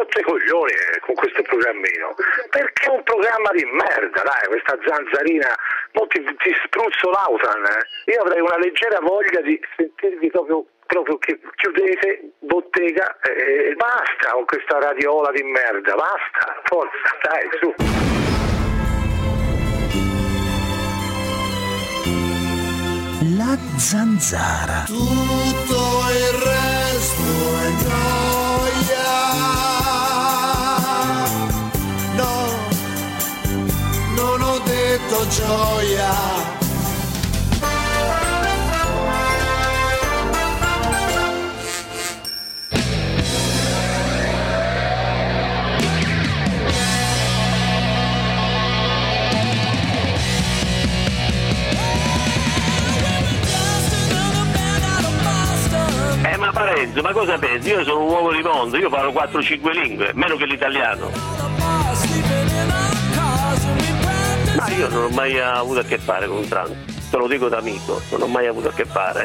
rotto i coglioni con questo programmino, perché è un programma di merda, dai, questa zanzarina, mo ti spruzzo l'autan, io avrei una leggera voglia di sentirvi proprio che chiudete bottega e basta con questa radiola di merda, basta, forza, dai, su. La zanzara. Tutto il resto è gioia. No, non ho detto gioia. Ma Parenzo, ma cosa pensi? Io sono un uomo di mondo, io parlo 4-5 lingue, meno che l'italiano. Ma io non ho mai avuto a che fare con un trans, te lo dico da amico, non ho mai avuto a che fare.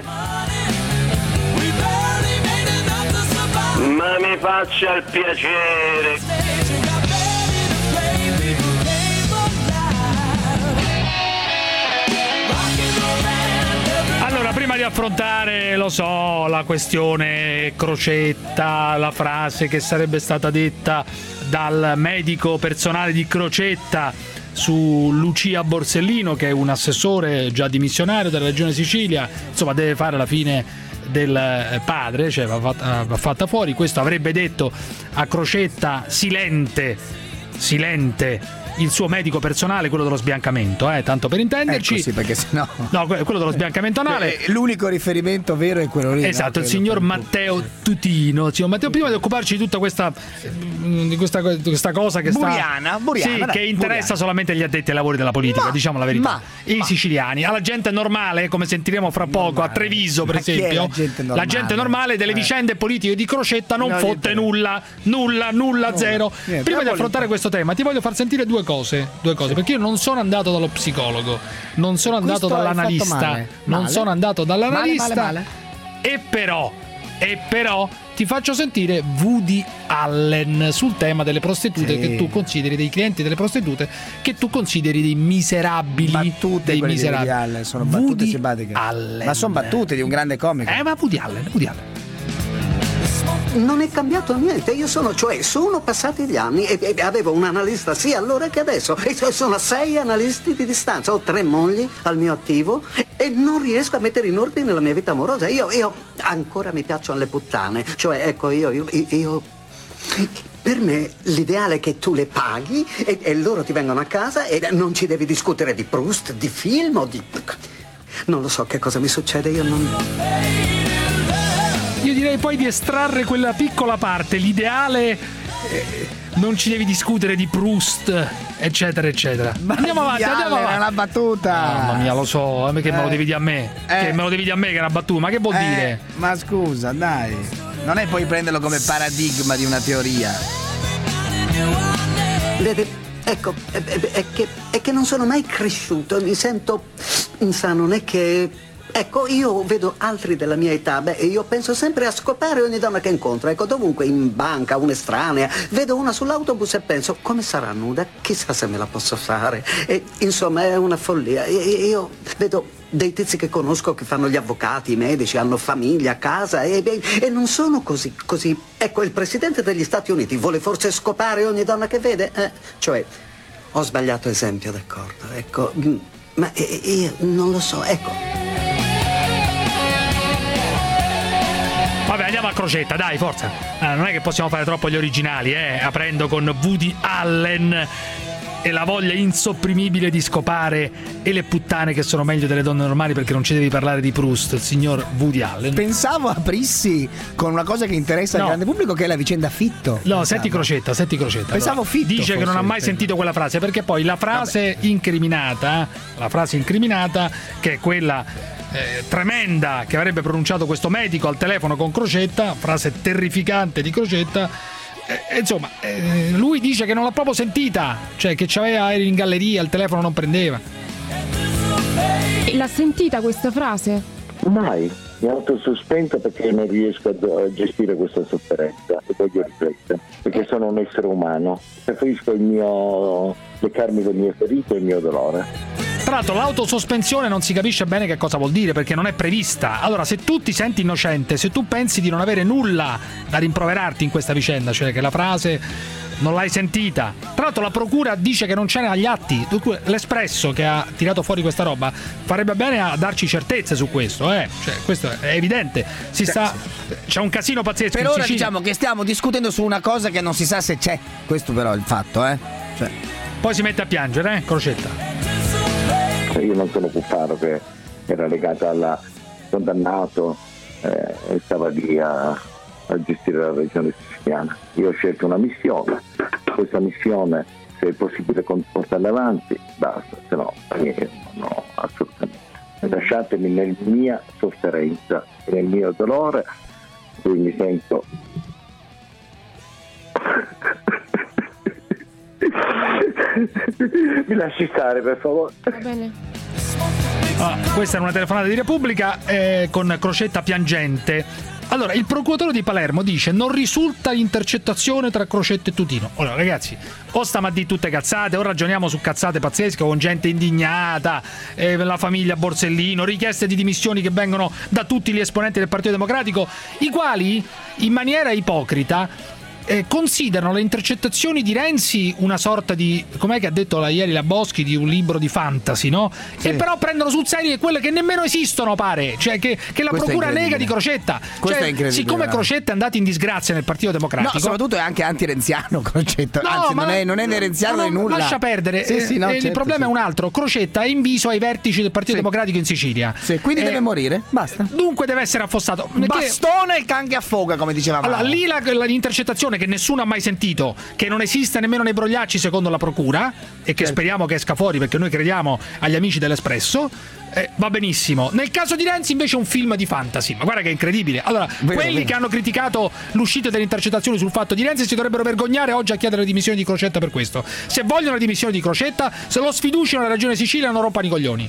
Ma mi faccia il piacere. Allora, prima di affrontare, lo so, la questione Crocetta, la frase che sarebbe stata detta dal medico personale di Crocetta su Lucia Borsellino, che è un assessore già dimissionario della Regione Sicilia, insomma deve fare la fine del padre, cioè va fatta fuori. Questo avrebbe detto a Crocetta silente il suo medico personale, quello dello sbiancamento, tanto per intenderci. Sì, perché sennò. No, quello dello sbiancamento anale. L'unico riferimento vero è quello lì. Esatto, il signor Matteo Tutino. Signor Matteo, prima di occuparci di tutta questa cosa che Buriana, sì, dai, che interessa solamente gli addetti ai lavori della politica, diciamo la verità. I siciliani, alla gente normale, come sentiremo fra poco a Treviso, per esempio, la gente normale delle vicende politiche di Crocetta non fotte nulla, zero. Prima di affrontare questo tema, ti voglio far sentire due cose, perché io non sono andato dallo psicologo, non sono andato dall'analista, e però ti faccio sentire Woody Allen sul tema delle prostitute, che tu consideri, dei clienti delle prostitute, che tu consideri dei miserabili. Battute dei miserabili. miserabili. Allen, sono battute simpatiche. Ma sono battute di un grande comico. Ma Woody Allen. Non è cambiato niente, sono passati gli anni e avevo un analista sia allora che adesso, e sono 6 analisti di distanza, ho 3 mogli al mio attivo e non riesco a mettere in ordine la mia vita amorosa. Io ancora mi piacciono le puttane, io per me l'ideale è che tu le paghi e loro ti vengono a casa e non ci devi discutere di Proust, di film o di... Non lo so che cosa mi succede, Io direi poi di estrarre quella piccola parte, l'ideale, non ci devi discutere di Proust, eccetera. Andiamo avanti. È una battuta. Mamma mia, lo so, che me lo devi dire a me. Che me lo devi dire a me che è una battuta, ma che vuol dire? Ma scusa, dai. Non è puoi prenderlo come paradigma di una teoria. Vede, ecco, è che non sono mai cresciuto, mi sento, non è che... Ecco, io vedo altri della mia età, e io penso sempre a scopare ogni donna che incontro, dovunque, in banca, un'estranea, vedo una sull'autobus e penso, come sarà nuda? Chissà se me la posso fare. Insomma, è una follia. Io vedo dei tizi che conosco che fanno gli avvocati, i medici, hanno famiglia a casa e non sono così. Ecco, il presidente degli Stati Uniti vuole forse scopare ogni donna che vede? Ho sbagliato esempio, d'accordo, ma io non lo so, Vabbè, andiamo a Crocetta, dai, forza. Non è che possiamo fare troppo gli originali, aprendo con Woody Allen e la voglia insopprimibile di scopare e le puttane che sono meglio delle donne normali, perché non ci devi parlare di Proust, il signor Woody Allen. Pensavo aprissi con una cosa che interessa al grande pubblico, che è la vicenda Fitto. No, senti Crocetta. Pensavo Fitto. Dice che non ha mai sentito quella frase, perché poi la frase incriminata, che è quella tremenda che avrebbe pronunciato questo medico al telefono con Crocetta, frase terrificante di Crocetta, insomma, lui dice che non l'ha proprio sentita, cioè che eri in galleria, il telefono non prendeva. L'ha sentita questa frase? Mai, Mi autosospento perché non riesco a gestire questa sofferenza e voglio riflettere, perché sono un essere umano, preferisco leccarmi le mie ferite e il mio dolore. Tra l'altro l'autosospensione non si capisce bene che cosa vuol dire, perché non è prevista. Allora, se tu ti senti innocente, se tu pensi di non avere nulla da rimproverarti in questa vicenda, cioè che la frase non l'hai sentita, tra l'altro la procura dice che non c'è agli atti, l'Espresso che ha tirato fuori questa roba farebbe bene a darci certezze su questo, cioè questo è evidente, c'è un casino pazzesco. Per ora diciamo che stiamo discutendo su una cosa che non si sa se c'è, questo però è il fatto, cioè. Poi si mette a piangere, Crocetta. Io non sono Cuffaro che era legato al condannato e stava lì a gestire la regione siciliana. Io ho scelto una missione, questa missione se è possibile portarla avanti, basta, se no assolutamente. Lasciatemi nella mia sofferenza e nel mio dolore, cui mi sento mi lasci stare, per favore. Va bene. Questa è una telefonata di Repubblica con Crocetta piangente. Allora, il procuratore di Palermo dice non risulta intercettazione tra Crocetta e Tutino. Allora, ragazzi, o stiamo a dire tutte cazzate, o ragioniamo su cazzate pazzesche con gente indignata, la famiglia Borsellino, richieste di dimissioni che vengono da tutti gli esponenti del Partito Democratico, i quali, in maniera ipocrita, considerano le intercettazioni di Renzi una sorta di, com'è che ha detto ieri la Boschi, di un libro di fantasy, no? Sì. E però prendono sul serio quelle che nemmeno esistono, pare, cioè che la procura nega di Crocetta. Questo è incredibile. Siccome Crocetta è andato in disgrazia nel Partito Democratico, no, soprattutto è anche anti-renziano Crocetta. No, anzi, non è né renziano né nulla. Lascia perdere. Il problema è un altro. Crocetta è inviso ai vertici del Partito Democratico in Sicilia. Sì, quindi deve morire. Basta. Dunque deve essere affossato. Bastone il can che affoga, come dicevamo. Allora, lì l'intercettazione che nessuno ha mai sentito, che non esiste nemmeno nei brogliacci secondo la procura e che speriamo che esca fuori perché noi crediamo agli amici dell'Espresso, va benissimo. Nel caso di Renzi invece è un film di fantasy, ma guarda che è incredibile. Allora, quelli che hanno criticato l'uscita delle intercettazioni sul fatto di Renzi si dovrebbero vergognare oggi a chiedere le dimissioni di Crocetta per questo. Se vogliono le dimissioni di Crocetta, se lo sfiduciano alla Regione Sicilia, non rompano i coglioni.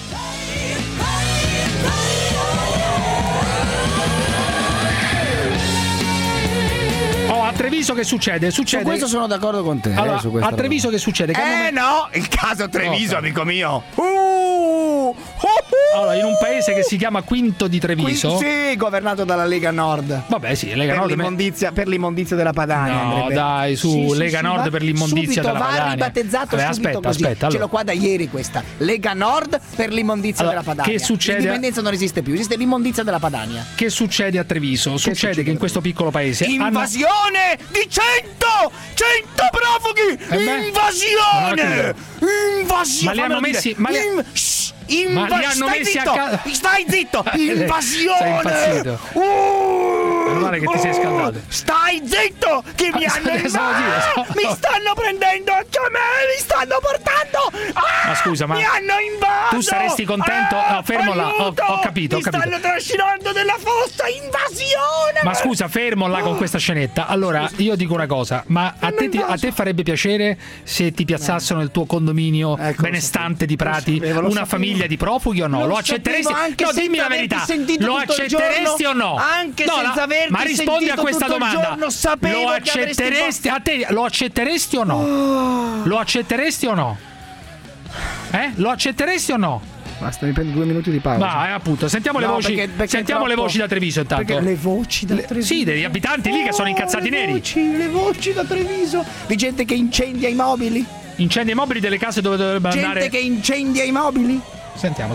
A Treviso che succede? Su questo sono d'accordo con te. Allora, a Treviso che succede? No, il caso Treviso, amico mio. Allora, in un paese che si chiama Quinto di Treviso, sì, governato dalla Lega Nord. Vabbè, sì, Lega Nord per l'immondizia della Padania. No, dai, su, Lega Nord per l'immondizia della Padania. Va ribattezzato subito così. Aspetta. Ce l'ho qua da ieri questa. Lega Nord per l'immondizia della Padania. Che succede? L'indipendenza non esiste più, esiste l'immondizia della Padania. Che succede a Treviso? Succede che in questo piccolo paese invasione di 100 profughi! Invasione! Ma li hanno messi Ma li hanno messi a casa. Stai zitto! Invasione! Sei impazzito. Meno male che ti sei scaldato. Stai zitto! Che mi hanno invaso! Mi stanno prendendo anche a me! Mi stanno portando! Ma scusa, ma mi hanno invaso! Tu saresti contento? Fermo là, ho capito. Mi stanno trascinando nella fossa! Invasione! Ma scusa, fermo là con questa scenetta. Allora, io dico una cosa, ma a te farebbe piacere se ti piazzassero nel tuo condominio benestante di Prati una famiglia di profughi o no? Lo accetteresti? No, dimmi la verità. Lo accetteresti o no? Anche senza averti ma rispondi a questa domanda. Lo accetteresti? A te lo accetteresti o no? Lo accetteresti o no? Lo accetteresti o no? Basta, mi prendo 2 minuti di pausa. Ma appunto, sentiamo le voci. Sentiamo le voci da Treviso intanto. Perché le voci da Treviso? Sì, degli abitanti lì che sono incazzati neri. Le voci da Treviso. Di gente che incendia i mobili. Incendia i mobili delle case dove dovrebbe andare. Gente che incendia i mobili. Sentiamo.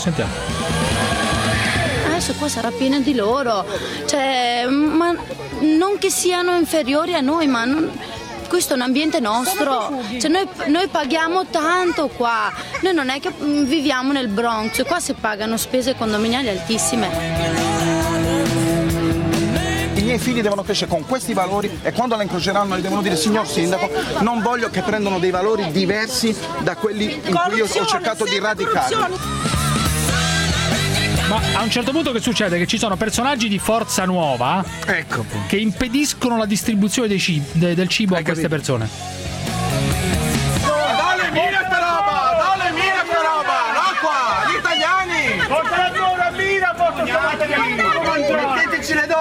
Adesso qua sarà pieno di loro. Cioè, ma non che siano inferiori a noi, ma questo è un ambiente nostro. Cioè, noi paghiamo tanto qua. Noi non è che viviamo nel Bronx. Qua si pagano spese condominiali altissime. I miei figli devono crescere con questi valori e quando la incroceranno gli devono dire: signor sindaco, non voglio che prendano dei valori diversi da quelli in cui io ho cercato di radicare. Ma a un certo punto che succede? Che ci sono personaggi di Forza Nuova che impediscono la distribuzione del cibo a queste persone. Dalle mine che roba! No qua, gli italiani! Porta la tua bambina, porta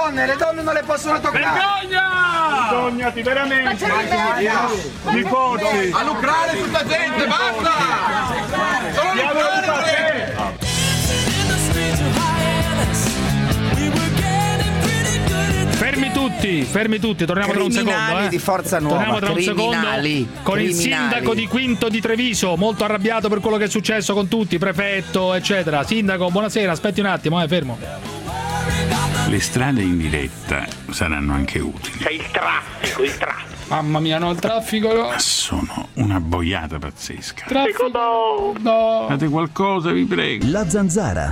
le donne non le possono toccare. Vergogna! Vergognati veramente! Nipoti! A lucrare tutta gente, basta! Solo lucrare! Fermi tutti, torniamo tra un secondo. Di Forza Nuova. Torniamo tra un secondo con il sindaco di Quinto di Treviso, molto arrabbiato per quello che è successo con tutti, prefetto, eccetera. Sindaco, buonasera, aspetti un attimo, fermo. Le strade in diretta saranno anche utili. C'è il traffico. Mamma mia, no, il traffico no. Ma sono una boiata pazzesca. Traffico no. Fate qualcosa, vi prego. La Zanzara.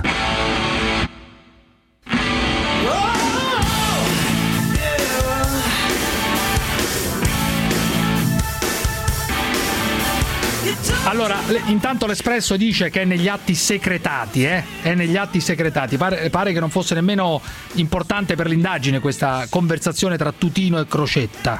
Allora, intanto l'Espresso dice che è negli atti secretati, È negli atti secretati. Pare che non fosse nemmeno importante per l'indagine questa conversazione tra Tutino e Crocetta.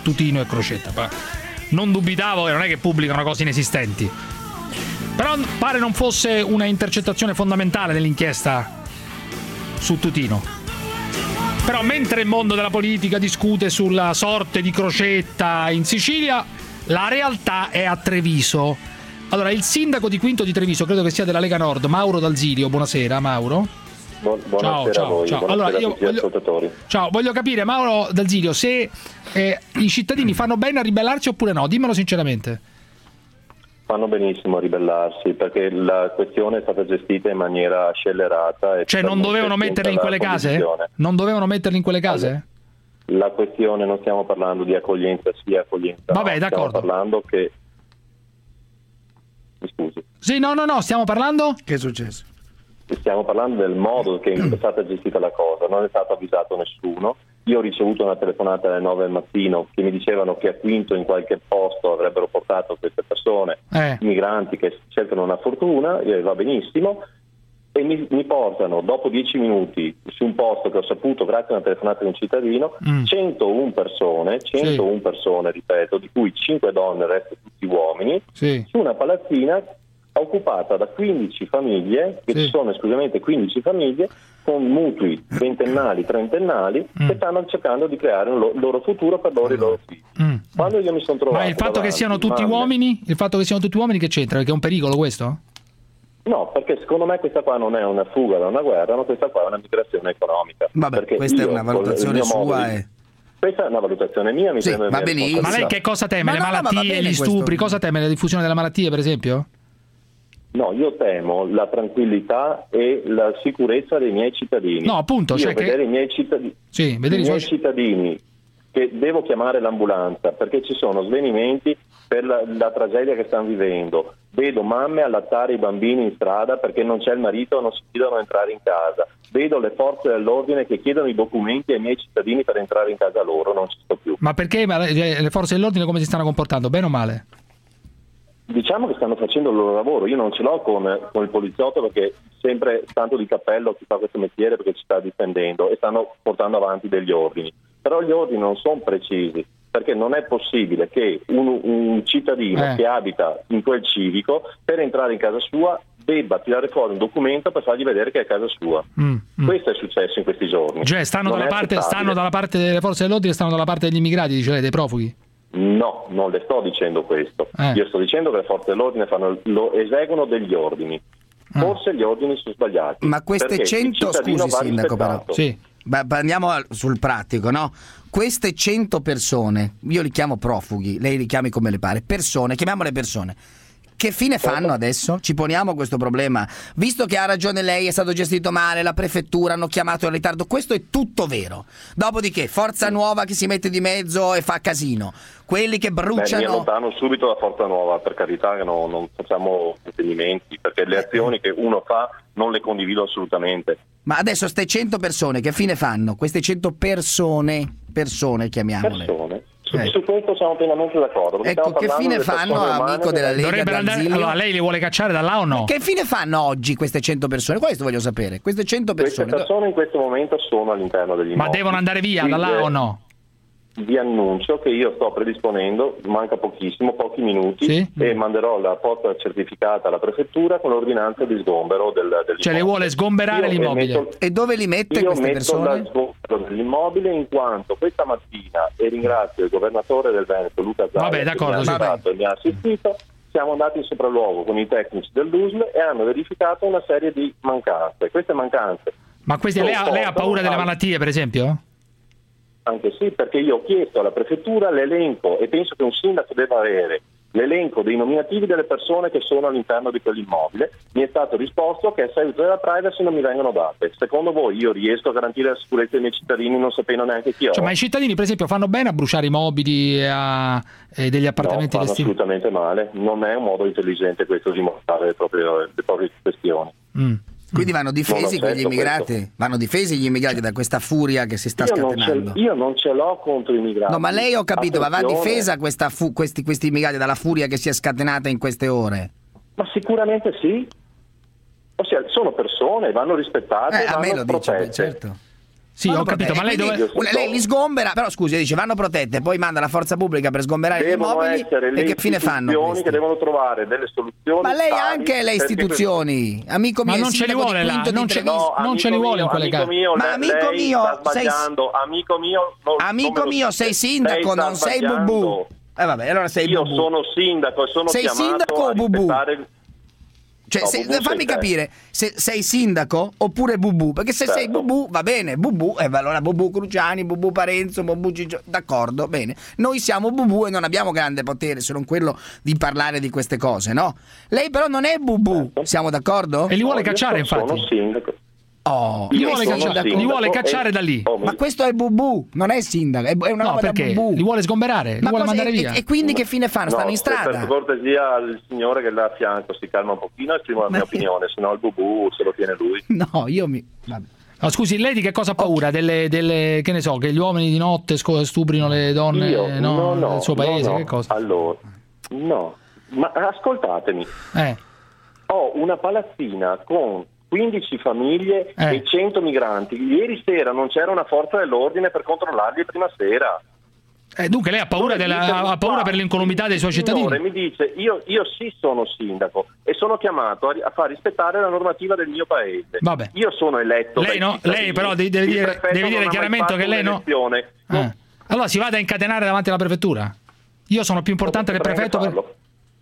Non dubitavo che non è che pubblicano cose inesistenti. Però pare non fosse una intercettazione fondamentale nell'inchiesta su Tutino. Però mentre il mondo della politica discute sulla sorte di Crocetta in Sicilia, la realtà è a Treviso. Allora, il sindaco di Quinto di Treviso, credo che sia della Lega Nord, Mauro Dalzilio. Buonasera, Mauro. Buonasera a voi, ciao. Buonasera Allora, a tutti gli ascoltatori. Ciao, voglio capire, Mauro Dalzilio, se i cittadini fanno bene a ribellarsi oppure no? Dimmelo sinceramente. Fanno benissimo a ribellarsi, perché la questione è stata gestita in maniera scellerata. Cioè non dovevano metterli in quelle case? Non dovevano metterli in quelle case? La questione, non stiamo parlando di accoglienza sì, accoglienza vabbè, no. d'accordo. Stiamo parlando che... Mi scusi. Sì, no, stiamo parlando? Che è successo? Stiamo parlando del modo che è stata gestita la cosa, non è stato avvisato nessuno. Io ho ricevuto una telefonata alle 9 del mattino che mi dicevano che a Quinto in qualche posto avrebbero portato queste persone, migranti che cercano una fortuna, va benissimo, e mi portano dopo 10 minuti su un posto che ho saputo grazie a una telefonata di un cittadino, 101 persone, ripeto, di cui 5 donne e il resto tutti uomini, su una palazzina occupata da 15 famiglie, che ci sono esclusivamente 15 famiglie con mutui ventennali, trentennali, che stanno cercando di creare un loro futuro per loro e i loro figli. Quando io mi sono trovato... Ma il fatto che siano tutti uomini? Il fatto che siano tutti uomini che c'entra? Perché è un pericolo questo? No, perché secondo me questa qua non è una fuga da una guerra, ma questa qua è una migrazione economica. Vabbè, questa è una valutazione sua. Questa è una valutazione mia, mi sembra. Va benissimo. Ma lei che cosa teme? Le malattie, gli stupri? Cosa teme? La diffusione delle malattie, per esempio? No, io temo la tranquillità e la sicurezza dei miei cittadini. No, appunto, io vedere i miei cittadini che devo chiamare l'ambulanza perché ci sono svenimenti per la tragedia che stanno vivendo. Vedo mamme allattare i bambini in strada perché non c'è il marito e non si fidano a entrare in casa. Vedo le forze dell'ordine che chiedono i documenti ai miei cittadini per entrare in casa loro, non ci sto più. Ma perché le forze dell'ordine come si stanno comportando? Bene o male? Diciamo che stanno facendo il loro lavoro. Io non ce l'ho con il poliziotto perché sempre tanto di cappello chi fa questo mestiere perché ci sta difendendo e stanno portando avanti degli ordini. Però gli ordini non sono precisi, perché non è possibile che un cittadino che abita in quel civico per entrare in casa sua debba tirare fuori un documento per fargli vedere che è casa sua. Questo è successo in questi giorni. Cioè stanno dalla parte delle forze dell'ordine, stanno dalla parte degli immigrati, dice lei, dei profughi? No, non le sto dicendo questo. Io sto dicendo che le forze dell'ordine eseguono degli ordini. Forse gli ordini sono sbagliati. Ma queste 100, scusi sindaco, però andiamo sul pratico, no? Queste 100 persone, io li chiamo profughi, lei li chiami come le pare, persone, chiamiamole persone. Che fine fanno adesso? Ci poniamo questo problema? Visto che ha ragione lei, è stato gestito male, la prefettura hanno chiamato in ritardo, questo è tutto vero. Dopodiché, Forza Nuova che si mette di mezzo e fa casino. Quelli che bruciano... mi allontano subito da Forza Nuova, per carità, che non facciamo intendimenti, perché le azioni che uno fa non le condivido assolutamente. Ma adesso ste 100 persone, che fine fanno? Queste 100 persone, chiamiamole. Persone? Su questo siamo pienamente d'accordo. Ecco, che fine fanno, amico della Lega? Allora, lei li vuole cacciare da là o no? Che fine fanno oggi queste 100 persone? Questo voglio sapere. Queste 100 persone. Queste persone in questo momento sono all'interno degli immobili. Ma devono andare via da là o no? vi annuncio che io sto predisponendo, manca pochissimo, pochi minuti, e manderò la posta certificata alla prefettura con l'ordinanza di sgombero dell'immobile. Cioè le vuole sgomberare l'immobile. E dove li mette queste persone? Io metto lo sgombero dell'immobile in quanto questa mattina, e ringrazio il governatore del Veneto Luca Zaia che mi ha aiutato e mi ha assistito, siamo andati in sopralluogo con i tecnici dell'USL e hanno verificato una serie di mancanze. Queste mancanze... Ma questi, lei ha paura delle malattie, per esempio? Anche sì, perché io ho chiesto alla prefettura l'elenco, e penso che un sindaco debba avere l'elenco dei nominativi delle persone che sono all'interno di quell'immobile. Mi è stato risposto che a seguito della privacy non mi vengono date. Secondo voi io riesco a garantire la sicurezza dei miei cittadini non sapendo neanche chi ho? Cioè, ma i cittadini, per esempio, fanno bene a bruciare i mobili degli appartamenti? No, fanno assolutamente male. Non è un modo intelligente questo di mostrare le proprie questioni. Quindi vanno difesi quegli immigrati? Questo. Vanno difesi gli immigrati da questa furia che si sta scatenando? Io non ce l'ho contro i immigrati. No, ma lei, ho capito, ma va difesa questi immigrati dalla furia che si è scatenata in queste ore? Ma sicuramente sì. Ossia, sono persone, vanno rispettate, a vanno me lo protette. dice, certo. Sì, ho capito, ma lei lei li sgombera, però scusi, dice vanno protette, poi manda la forza pubblica per sgomberare gli immobili, e che fine fanno? Questi? Che devono trovare delle soluzioni. Ma lei ha anche le istituzioni, amico mio. Ma non ce li vuole là, non ce li vuole in quelle case. Ma amico mio, sei sindaco, non sei bubù. Vabbè, allora sei io bubù. Sono sindaco e sono sei chiamato sindaco o bubù? Cioè, no, fammi capire, se sei sindaco oppure bubù, perché se sei bubù va bene, bubù, allora bubù Cruciani, bubù Parenzo, bubù Ciccio, d'accordo, bene. Noi siamo bubù e non abbiamo grande potere se non quello di parlare di queste cose, no? Lei però non è bubù, siamo d'accordo? E li vuole cacciare, infatti. Sono sindaco. Li vuole cacciare da lì. Ma questo è bubù, non è sindaco, è una roba da bubù. Li vuole sgomberare, li vuole mandare via. E quindi che fine fanno? Stanno in strada? Per cortesia al signore che è là a fianco si calma un pochino e esprimo la mia opinione, se no il bubù se lo tiene lui. No, io mi... Vabbè. Oh, scusi, lei di che cosa ha paura? Delle che ne so, che gli uomini di notte stuprino le donne del suo paese? Che cosa? Allora, no, ma ascoltatemi. Ho una palazzina con 15 famiglie e 100 migranti. Ieri sera non c'era una forza dell'ordine per controllarli prima sera. Dunque lei ha paura, ha paura per l'incolumità dei suoi cittadini? Mi dice, io sì sono sindaco e sono chiamato a far rispettare la normativa del mio paese. Vabbè. Io sono eletto. Lei però deve dire chiaramente che lei no. Allora si vada a incatenare davanti alla prefettura. Io sono più importante del prefetto.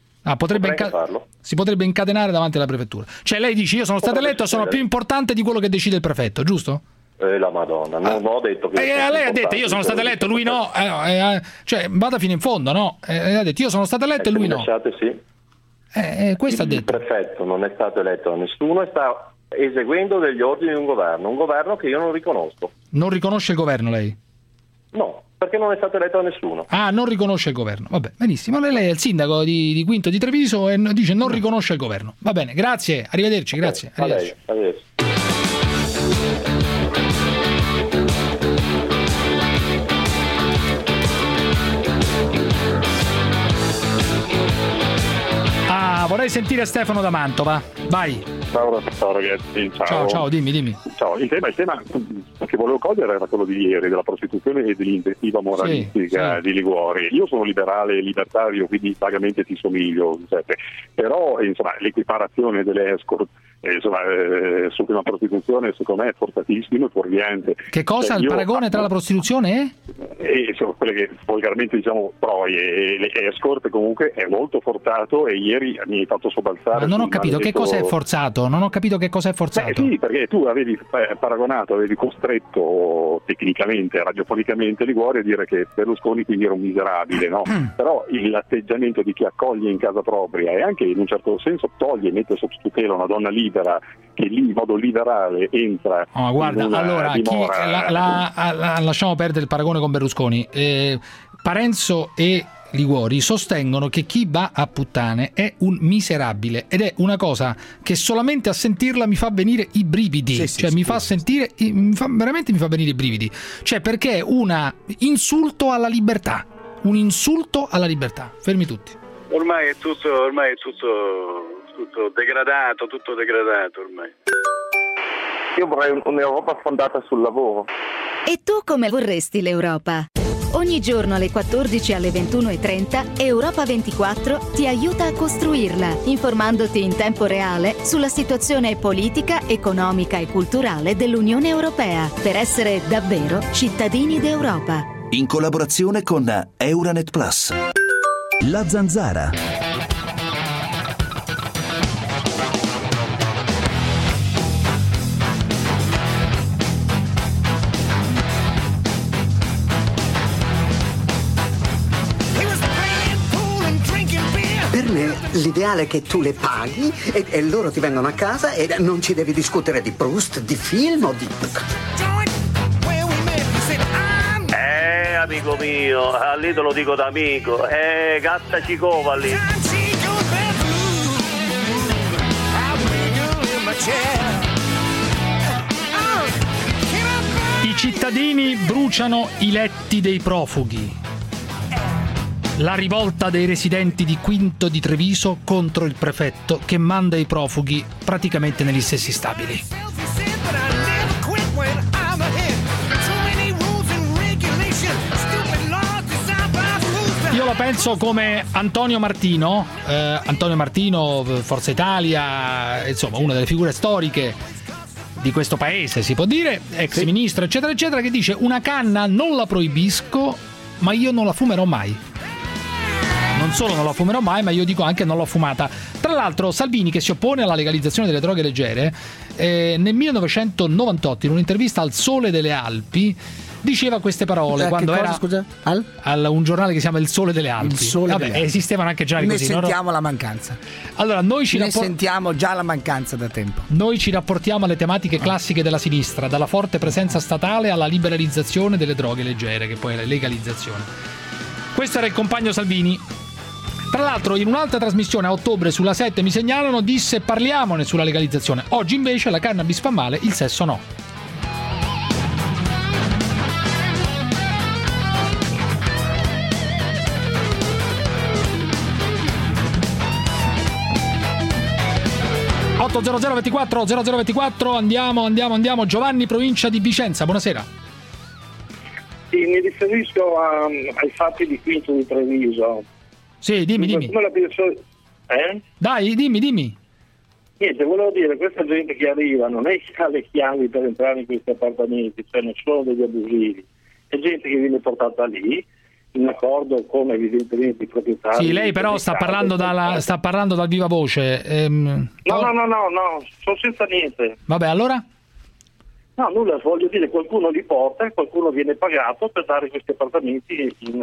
Si potrebbe incatenare davanti alla prefettura. Cioè lei dice io sono stato eletto, sono più importante di quello che decide il prefetto, giusto? La Madonna, non ho detto che lei ha detto io sono stato eletto, lui no. Cioè vada fino in fondo, no? Ha detto io sono stato eletto e lui no. Sì. Questo ha detto. Il prefetto non è stato eletto da nessuno e sta eseguendo degli ordini di un governo che io non riconosco. Non riconosce il governo lei? No. Perché non è stato eletto da nessuno. Non riconosce il governo. Vabbè, benissimo. Lei è il sindaco di Quinto di Treviso e dice non riconosce il governo. Va bene, grazie, arrivederci, grazie. Arrivederci. Vorrei sentire Stefano da Mantova. Vai. Ciao ragazzi, ciao, dimmi. Ciao, il tema che volevo cogliere era quello di ieri, della prostituzione e dell'invettiva moralistica di Liguori. Io sono liberale e libertario, quindi vagamente ti somiglio, però insomma l'equiparazione delle escort su una prostituzione secondo me è forzatissimo e fuorviante. Che cosa il paragone tra la prostituzione e quelle che volgarmente diciamo proi e le escort comunque è molto forzato e ieri mi hai fatto sobbalzare. Ma non ho capito che cosa è forzato, non ho capito che cosa è forzato. Sì, perché tu avevi paragonato, avevi costretto tecnicamente, radiofonicamente Liguori a dire che Berlusconi quindi era un miserabile, no? Però l'atteggiamento di chi accoglie in casa propria e anche in un certo senso toglie e mette sotto tutela una donna libera che lì in modo liberale entra. Guarda, allora lasciamo perdere il paragone con Berlusconi. Parenzo e Liguori sostengono che chi va a puttane è un miserabile ed è una cosa che solamente a sentirla mi fa venire i brividi, veramente mi fa venire i brividi, cioè perché è un insulto alla libertà, fermi tutti. Ormai è tutto degradato ormai. Io vorrei un'Europa fondata sul lavoro. E tu come vorresti l'Europa? Ogni giorno alle 14 e alle 21:30 Europa 24 ti aiuta a costruirla, informandoti in tempo reale sulla situazione politica, economica e culturale dell'Unione Europea, per essere davvero cittadini d'Europa. In collaborazione con Euranet Plus. La Zanzara. Per me l'ideale è che tu le paghi e loro ti vengono a casa e non ci devi discutere di Proust, di film o di... Amico mio, lì te lo dico d'amico, gatta cicova lì. I cittadini bruciano i letti dei profughi. La rivolta dei residenti di Quinto di Treviso contro il prefetto che manda i profughi praticamente negli stessi stabili. Io la penso come Antonio Martino, Forza Italia, insomma una delle figure storiche di questo paese, si può dire, ex ministro eccetera eccetera, che dice: una canna non la proibisco, ma io non la fumerò mai. Non solo non la fumerò mai, ma io dico anche non l'ho fumata. Tra l'altro Salvini, che si oppone alla legalizzazione delle droghe leggere, nel 1998 in un'intervista al Sole delle Alpi diceva queste parole quando cosa, era scusa? Un giornale che si chiama Il Sole delle Alpi. Esistevano anche già ne così. sentiamo la mancanza. Allora noi sentiamo già la mancanza da tempo. Noi ci rapportiamo alle tematiche classiche della sinistra, dalla forte presenza statale alla liberalizzazione delle droghe leggere, che poi è la legalizzazione. Questo era il compagno Salvini. Tra l'altro in un'altra trasmissione a ottobre sulla 7 mi segnalano disse: parliamone sulla legalizzazione. Oggi invece la cannabis fa male, il sesso no. Andiamo. Giovanni, provincia di Vicenza, buonasera. Sì, mi riferisco ai fatti di Quinto di Treviso. Sì, dimmi. Dai, dimmi. Niente, volevo dire, questa gente che arriva non è che ha le chiavi per entrare in questi appartamenti, cioè non sono degli abusivi, è gente che viene portata lì in accordo con evidentemente i proprietari. Sì, lei però sta parlando dal viva voce. No, sono senza niente. Vabbè, allora? No, nulla, voglio dire, qualcuno li porta e qualcuno viene pagato per dare questi appartamenti in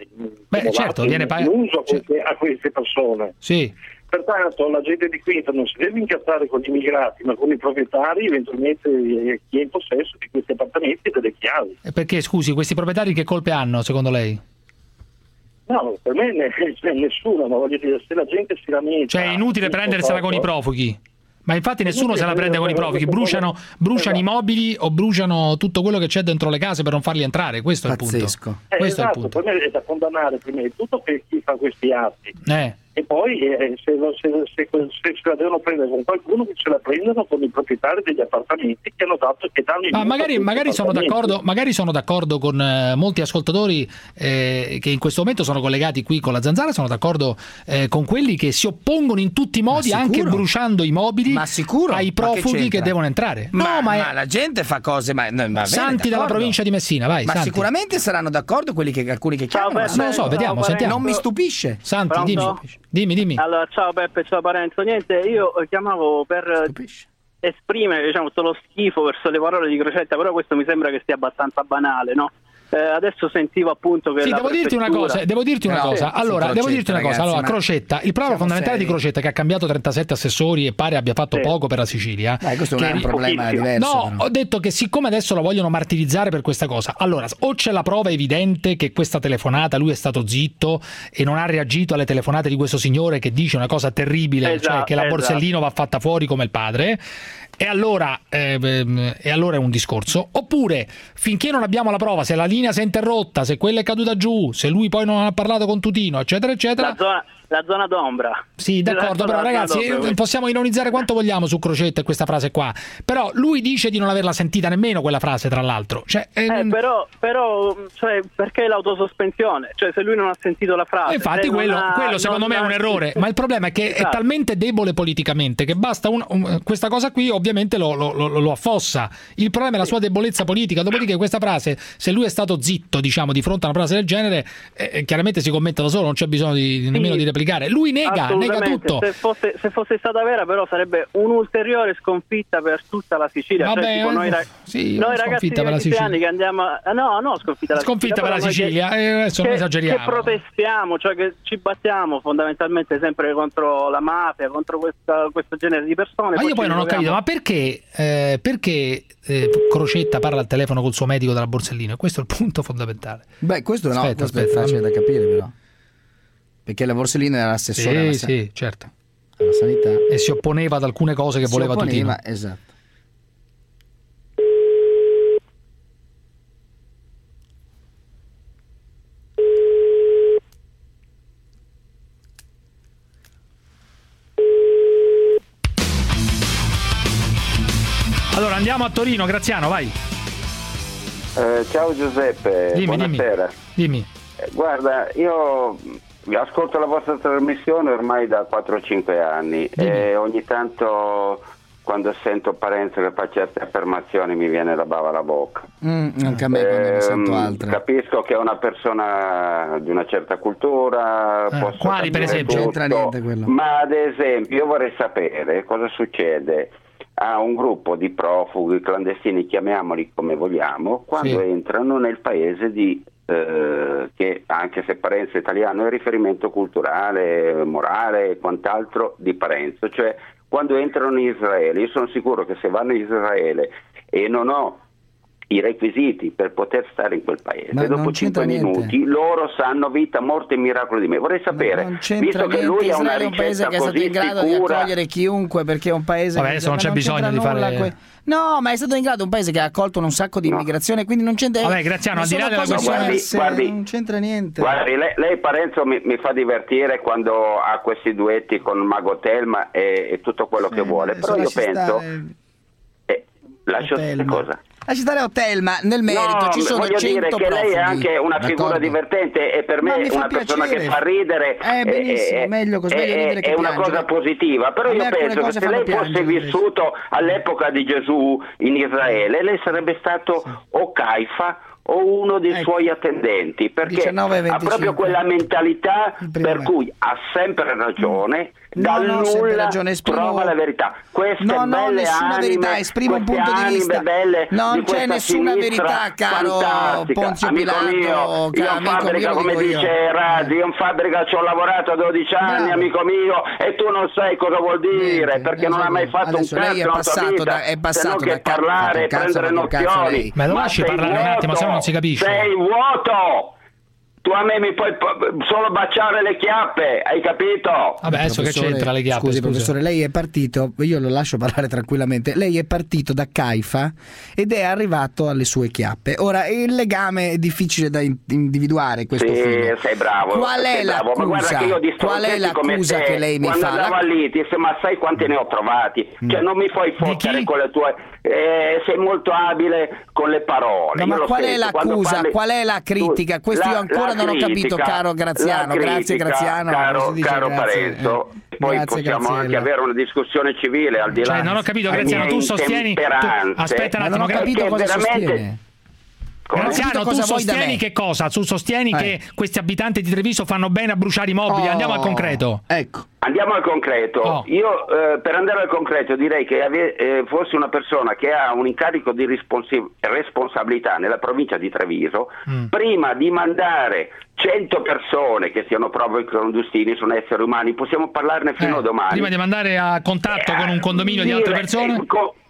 uso a queste persone. Sì. Pertanto la gente di Quinto non si deve incazzare con gli immigrati, ma con i proprietari, eventualmente chi è in possesso di questi appartamenti e delle chiavi. Perché, scusi, questi proprietari che colpe hanno, secondo lei? No, per me nessuno, ma voglio dire, se la gente si lamenta... Cioè è inutile prendersela con i profughi. Ma infatti nessuno se la prende con i profughi, bruciano i mobili o bruciano tutto quello che c'è dentro le case per non farli entrare, questo è il punto. Questo esatto, è il punto. Per me è da condannare prima di tutto per chi fa questi atti. E poi se la devono prendere con qualcuno, che se la prendano con i proprietari degli appartamenti che hanno dato e danno magari sono d'accordo con molti ascoltatori che in questo momento sono collegati qui con la Zanzara, sono d'accordo con quelli che si oppongono in tutti i modi, anche bruciando i mobili ai profughi che devono entrare. Ma la gente fa cose Santi dalla provincia di Messina, vai. Ma Santi. sicuramente saranno d'accordo alcuni che chiamano. Non lo so, vediamo, sentiamo. Non mi stupisce. Santi, dimmi. Allora, ciao Beppe, ciao Parenzo. Niente, io chiamavo per esprimere, solo schifo verso le parole di Crocetta, però questo mi sembra che sia abbastanza banale, no? Adesso sentivo appunto che devo dirti una cosa. Allora, Crocetta, il problema fondamentale di Crocetta, che ha cambiato 37 assessori e pare abbia fatto poco per la Sicilia. Questo non è un problema diverso. No, ho detto che siccome adesso la vogliono martirizzare per questa cosa, allora o c'è la prova evidente che questa telefonata lui è stato zitto e non ha reagito alle telefonate di questo signore che dice una cosa terribile, cioè che la Borsellino va fatta fuori come il padre. E allora è un discorso. Oppure finché non abbiamo la prova, se la linea si è interrotta, se quella è caduta giù, se lui poi non ha parlato con Tutino, eccetera eccetera, la zona d'ombra. Sì, d'accordo, però ragazzi, possiamo ironizzare quanto vogliamo su Crocetta e questa frase qua, però lui dice di non averla sentita nemmeno quella frase, tra l'altro. Cioè, però cioè, perché l'autosospensione? Cioè, se lui non ha sentito la frase... Infatti quello secondo me è un errore, ma il problema è che è talmente debole politicamente che basta questa cosa qui ovviamente lo affossa. Il problema è la sua debolezza politica, dopodiché questa frase, se lui è stato zitto, diciamo, di fronte a una frase del genere, chiaramente si commenta da solo, non c'è bisogno nemmeno di replicare. Lui nega tutto. Se fosse stata vera, però sarebbe un'ulteriore sconfitta per tutta la Sicilia. Vabbè, cioè, noi ragazzi di 20 anni che andiamo sconfitta per la Sicilia, adesso non esageriamo. Che protestiamo, cioè che ci battiamo fondamentalmente sempre contro la mafia, contro questo genere di persone. Ma io poi non ho capito, ma perché Crocetta parla al telefono col suo medico della Borsellino? E questo è il punto fondamentale. Beh, questo è facile da capire, però. Perché la Borsellino era assessore sì, certo, alla sanità e si opponeva ad alcune cose che voleva Tutino. Esatto. Allora andiamo a Torino, Graziano, vai. Ciao Giuseppe, buonasera. Dimmi. Guarda, io ascolto la vostra trasmissione ormai da 4-5 anni e ogni tanto quando sento Parenzo che fa certe affermazioni mi viene la bava alla bocca. Anche a me quando ne sento altre. Capisco che è una persona di una certa cultura, quali per esempio? Ma ad esempio io vorrei sapere cosa succede a un gruppo di profughi clandestini, chiamiamoli come vogliamo, quando entrano nel paese che anche se Parenzo è italiano è riferimento culturale, morale e quant'altro di Parenzo, cioè quando entrano in Israele. Io sono sicuro che se vanno in Israele e non ho i requisiti per poter stare in quel paese, dopo 5 minuti loro sanno vita, morte e miracolo di me. Vorrei sapere, visto che lui ha una ricetta che è stato in grado di accogliere chiunque, perché è un paese che adesso non c'è bisogno di fare no, ma è stato in grado, un paese che ha accolto un sacco di immigrazione, quindi non c'entra. Vabbè, Graziano, al di là della questione, guardi, non c'entra niente. Guardi, lei Parenzo mi fa divertire quando ha questi duetti con Mago Telma e tutto quello che vuole, però io penso lascio queste cose. Lasci stare Otelma, nel merito ci sono 100 dire che profughi. Lei è anche una figura divertente e per me è una persona che fa ridere, benissimo, meglio ridere che è una cosa positiva, però io penso che se lei fosse vissuto all'epoca di Gesù in Israele, lei sarebbe stato o Caifa o uno dei suoi attendenti, perché ha proprio quella mentalità per cui ha sempre ragione, dal nulla trova la verità. Queste belle nessuna anime, verità, esprimo un punto di vista. Belle non di c'è nessuna verità, caro Ponzio Pilato. Io in fabbrica, come dice Razzi, io in fabbrica ci ho lavorato 12 anni, amico mio, e tu non sai cosa vuol dire, perché non hai mai fatto un cazzo nella tua vita, se non che parlare e prendere nozioni. Ma lo lasci parlare un attimo, se no non si capisce. Sei vuoto! Tu a me mi puoi solo baciare le chiappe, hai capito? Vabbè, adesso che c'entra le chiappe? Scusi, professore, lei è partito, io lo lascio parlare tranquillamente, lei è partito da Caifa ed è arrivato alle sue chiappe. Ora, il legame è difficile da individuare, questo filo. Sei bravo. Qual è l'accusa? Ma guarda che io Qual è l'accusa che lei mi fa? Quando andavo lì, ma sai quanti ne ho trovati? Cioè non mi puoi fottere con le tue... sei molto abile con le parole. No, ma qual è l'accusa? Qual è la critica? Questo io ancora non ho capito, caro Graziano. Grazie Graziano. Caro Parenzo, poi possiamo anche avere una discussione civile al di là. Non ho capito, Graziano, tu sostieni... Aspetta un attimo, non ho capito cosa sostiene. Graziano, tu sostieni che cosa? Tu sostieni che questi abitanti di Treviso fanno bene a bruciare i mobili? Andiamo al concreto. Ecco. Andiamo al concreto. Io per andare al concreto direi che fosse una persona che ha un incarico di responsabilità nella provincia di Treviso, prima di mandare 100 persone che siano proprio clandestini, sono esseri umani, possiamo parlarne fino a domani. Prima di mandare a contatto con un condominio di altre persone?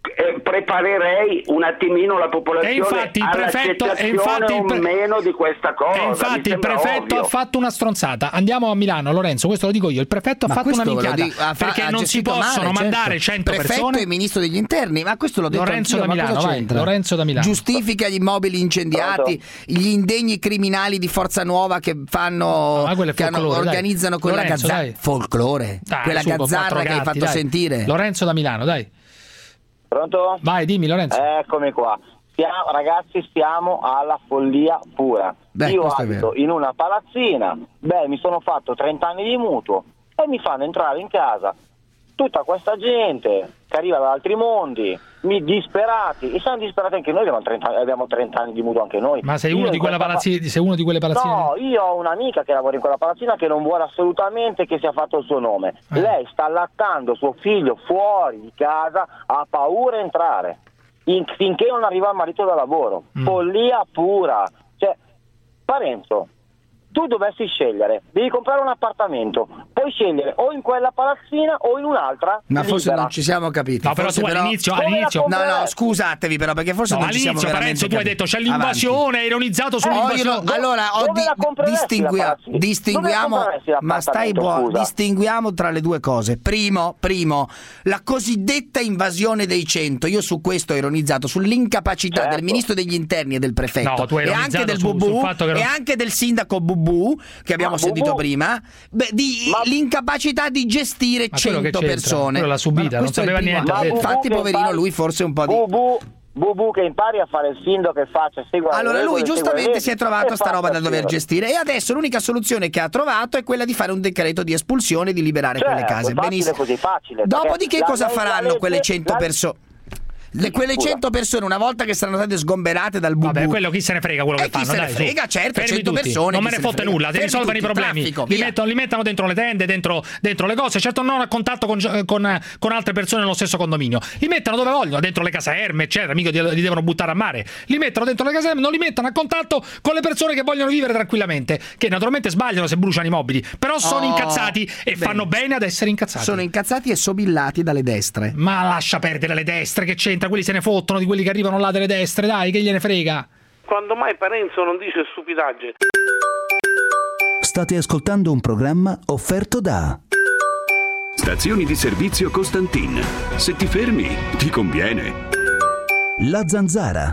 preparerei un attimino la popolazione all'accettazione o meno di questa cosa. E infatti il prefetto ha fatto una stronzata. Andiamo a Milano, Lorenzo, questo lo dico io. Il prefetto ha fatto una minchiata perché non si possono mandare 100 persone. Prefetto e ministro degli interni, ma questo l'ho detto Lorenzo anch'io, da Milano, vai, Lorenzo da Milano. Giustifica gli immobili incendiati, gli indegni criminali di Forza Nuova che fanno organizzano quella gazzarra. Folklore, quella gazzarra che hai fatto sentire. Lorenzo da Milano, dai. Pronto? Vai, dimmi Lorenzo. Eccomi qua. Ragazzi, siamo alla follia pura. Io abito in una palazzina, mi sono fatto 30 anni di mutuo e mi fanno entrare in casa tutta questa gente che arriva da altri mondi, disperati, e siamo disperati anche noi, abbiamo 30 anni di mutuo anche noi. Ma sei uno di quelle palazzine? No, io ho un'amica che lavora in quella palazzina che non vuole assolutamente che sia fatto il suo nome. Lei sta allattando suo figlio fuori di casa, ha paura di entrare finché non arriva il marito da lavoro. Follia pura. Cioè, Parenzo, tu dovessi scegliere, devi comprare un appartamento, puoi scegliere o in quella palazzina o in un'altra. Ma forse non ci siamo capiti. No, però tu all'inizio no, scusatevi però, perché forse non ci siamo veramente tu hai detto c'è l'invasione, hai ironizzato sull'invasione. Allora distinguiamo, ma stai buono, distinguiamo tra le due cose. Primo, la cosiddetta invasione dei 100.Io su questo ho ironizzato, sull'incapacità del ministro degli interni e del prefetto e anche del Bubù e anche del sindaco Bubù che abbiamo sentito prima, l'incapacità di gestire 100 persone. Quello l'ha subita, non sapeva niente. Infatti poverino lui forse un po' di Bubù che impari a fare il sindaco che faccia, allora lui giustamente si è trovato sta roba da dover gestire e adesso l'unica soluzione che ha trovato è quella di fare un decreto di espulsione e di liberare quelle case. Benissimo. Facile, dopodiché cosa faranno quelle 100 persone? Quelle 100 persone una volta che saranno state sgomberate dal Bubù, vabbè, quello chi se ne frega quello che fanno, chi se ne frega, certo, 100 persone non me ne fotte nulla, ti risolvono i problemi, li mettono dentro le tende, dentro le cose, certo non a contatto con altre persone nello stesso condominio, li mettono dove vogliono, dentro le caserme eccetera, mica li devono buttare a mare, li mettono dentro le caserme, non li mettono a contatto con le persone che vogliono vivere tranquillamente, che naturalmente sbagliano se bruciano i mobili, però sono incazzati e fanno bene ad essere incazzati. Sono incazzati e sobillati dalle destre. Ma lascia perdere le destre, che c'entra? Quelli se ne fottono di quelli che arrivano là delle destre, dai, che gliene frega. Quando mai Parenzo non dice stupidaggine? State ascoltando un programma offerto da Stazioni di servizio Costantin. Se ti fermi, ti conviene. La Zanzara.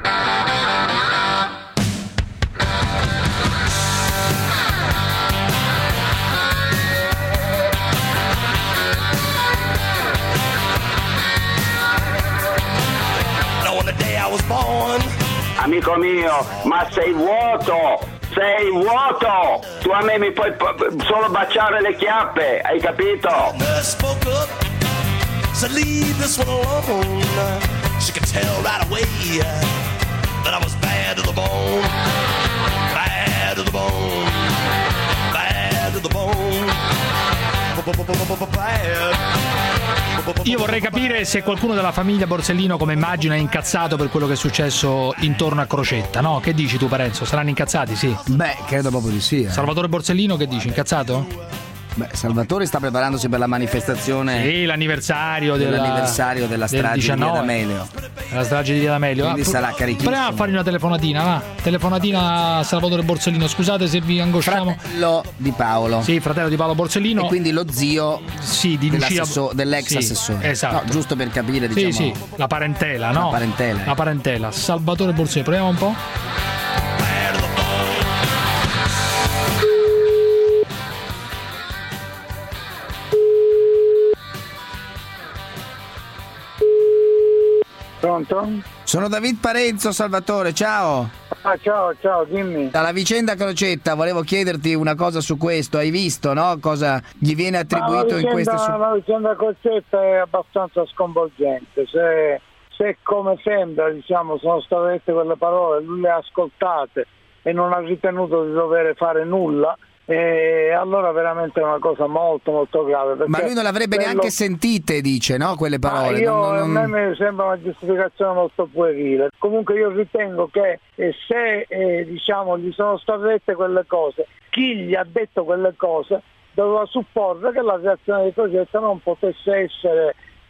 Amico mio, ma sei vuoto! Tu a me mi puoi solo baciare le chiappe, hai capito? Io vorrei capire se qualcuno della famiglia Borsellino, come immagino, è incazzato per quello che è successo intorno a Crocetta, no? Che dici tu, Parenzo? Saranno incazzati, sì? Beh, credo proprio di sì. Salvatore Borsellino, che dici? Incazzato? Beh, Salvatore sta preparandosi per la manifestazione. Sì, l'anniversario della strage di Via D'Amelio. La strage di Via D'Amelio. Quindi sarà carichissimo. Proviamo a fargli una telefonatina, va. Telefonatina a Salvatore Borsellino. Scusate se vi angosciamo. Fratello di Paolo. Sì, fratello di Paolo Borsellino. E quindi lo zio dell'ex assessore. Esatto. No, giusto per capire, diciamo. Sì, la parentela, no? La parentela. Salvatore Borsellino. Proviamo un po'. Pronto? Sono David Parenzo, Salvatore, ciao. Ciao, dimmi. Dalla vicenda Crocetta volevo chiederti una cosa su questo. Hai visto, no? Cosa gli viene attribuito in questo? La vicenda Crocetta è abbastanza sconvolgente. Se come sembra, diciamo, sono state dette quelle parole, lui le ha ascoltate e non ha ritenuto di dover fare nulla, e allora veramente è una cosa molto molto grave. Ma lui non l'avrebbe neanche sentite, dice, no? Quelle parole. A me mi sembra una giustificazione molto puerile. Comunque io ritengo che se diciamo gli sono state dette quelle cose, chi gli ha detto quelle cose doveva supporre che la reazione di Crocetta non potesse essere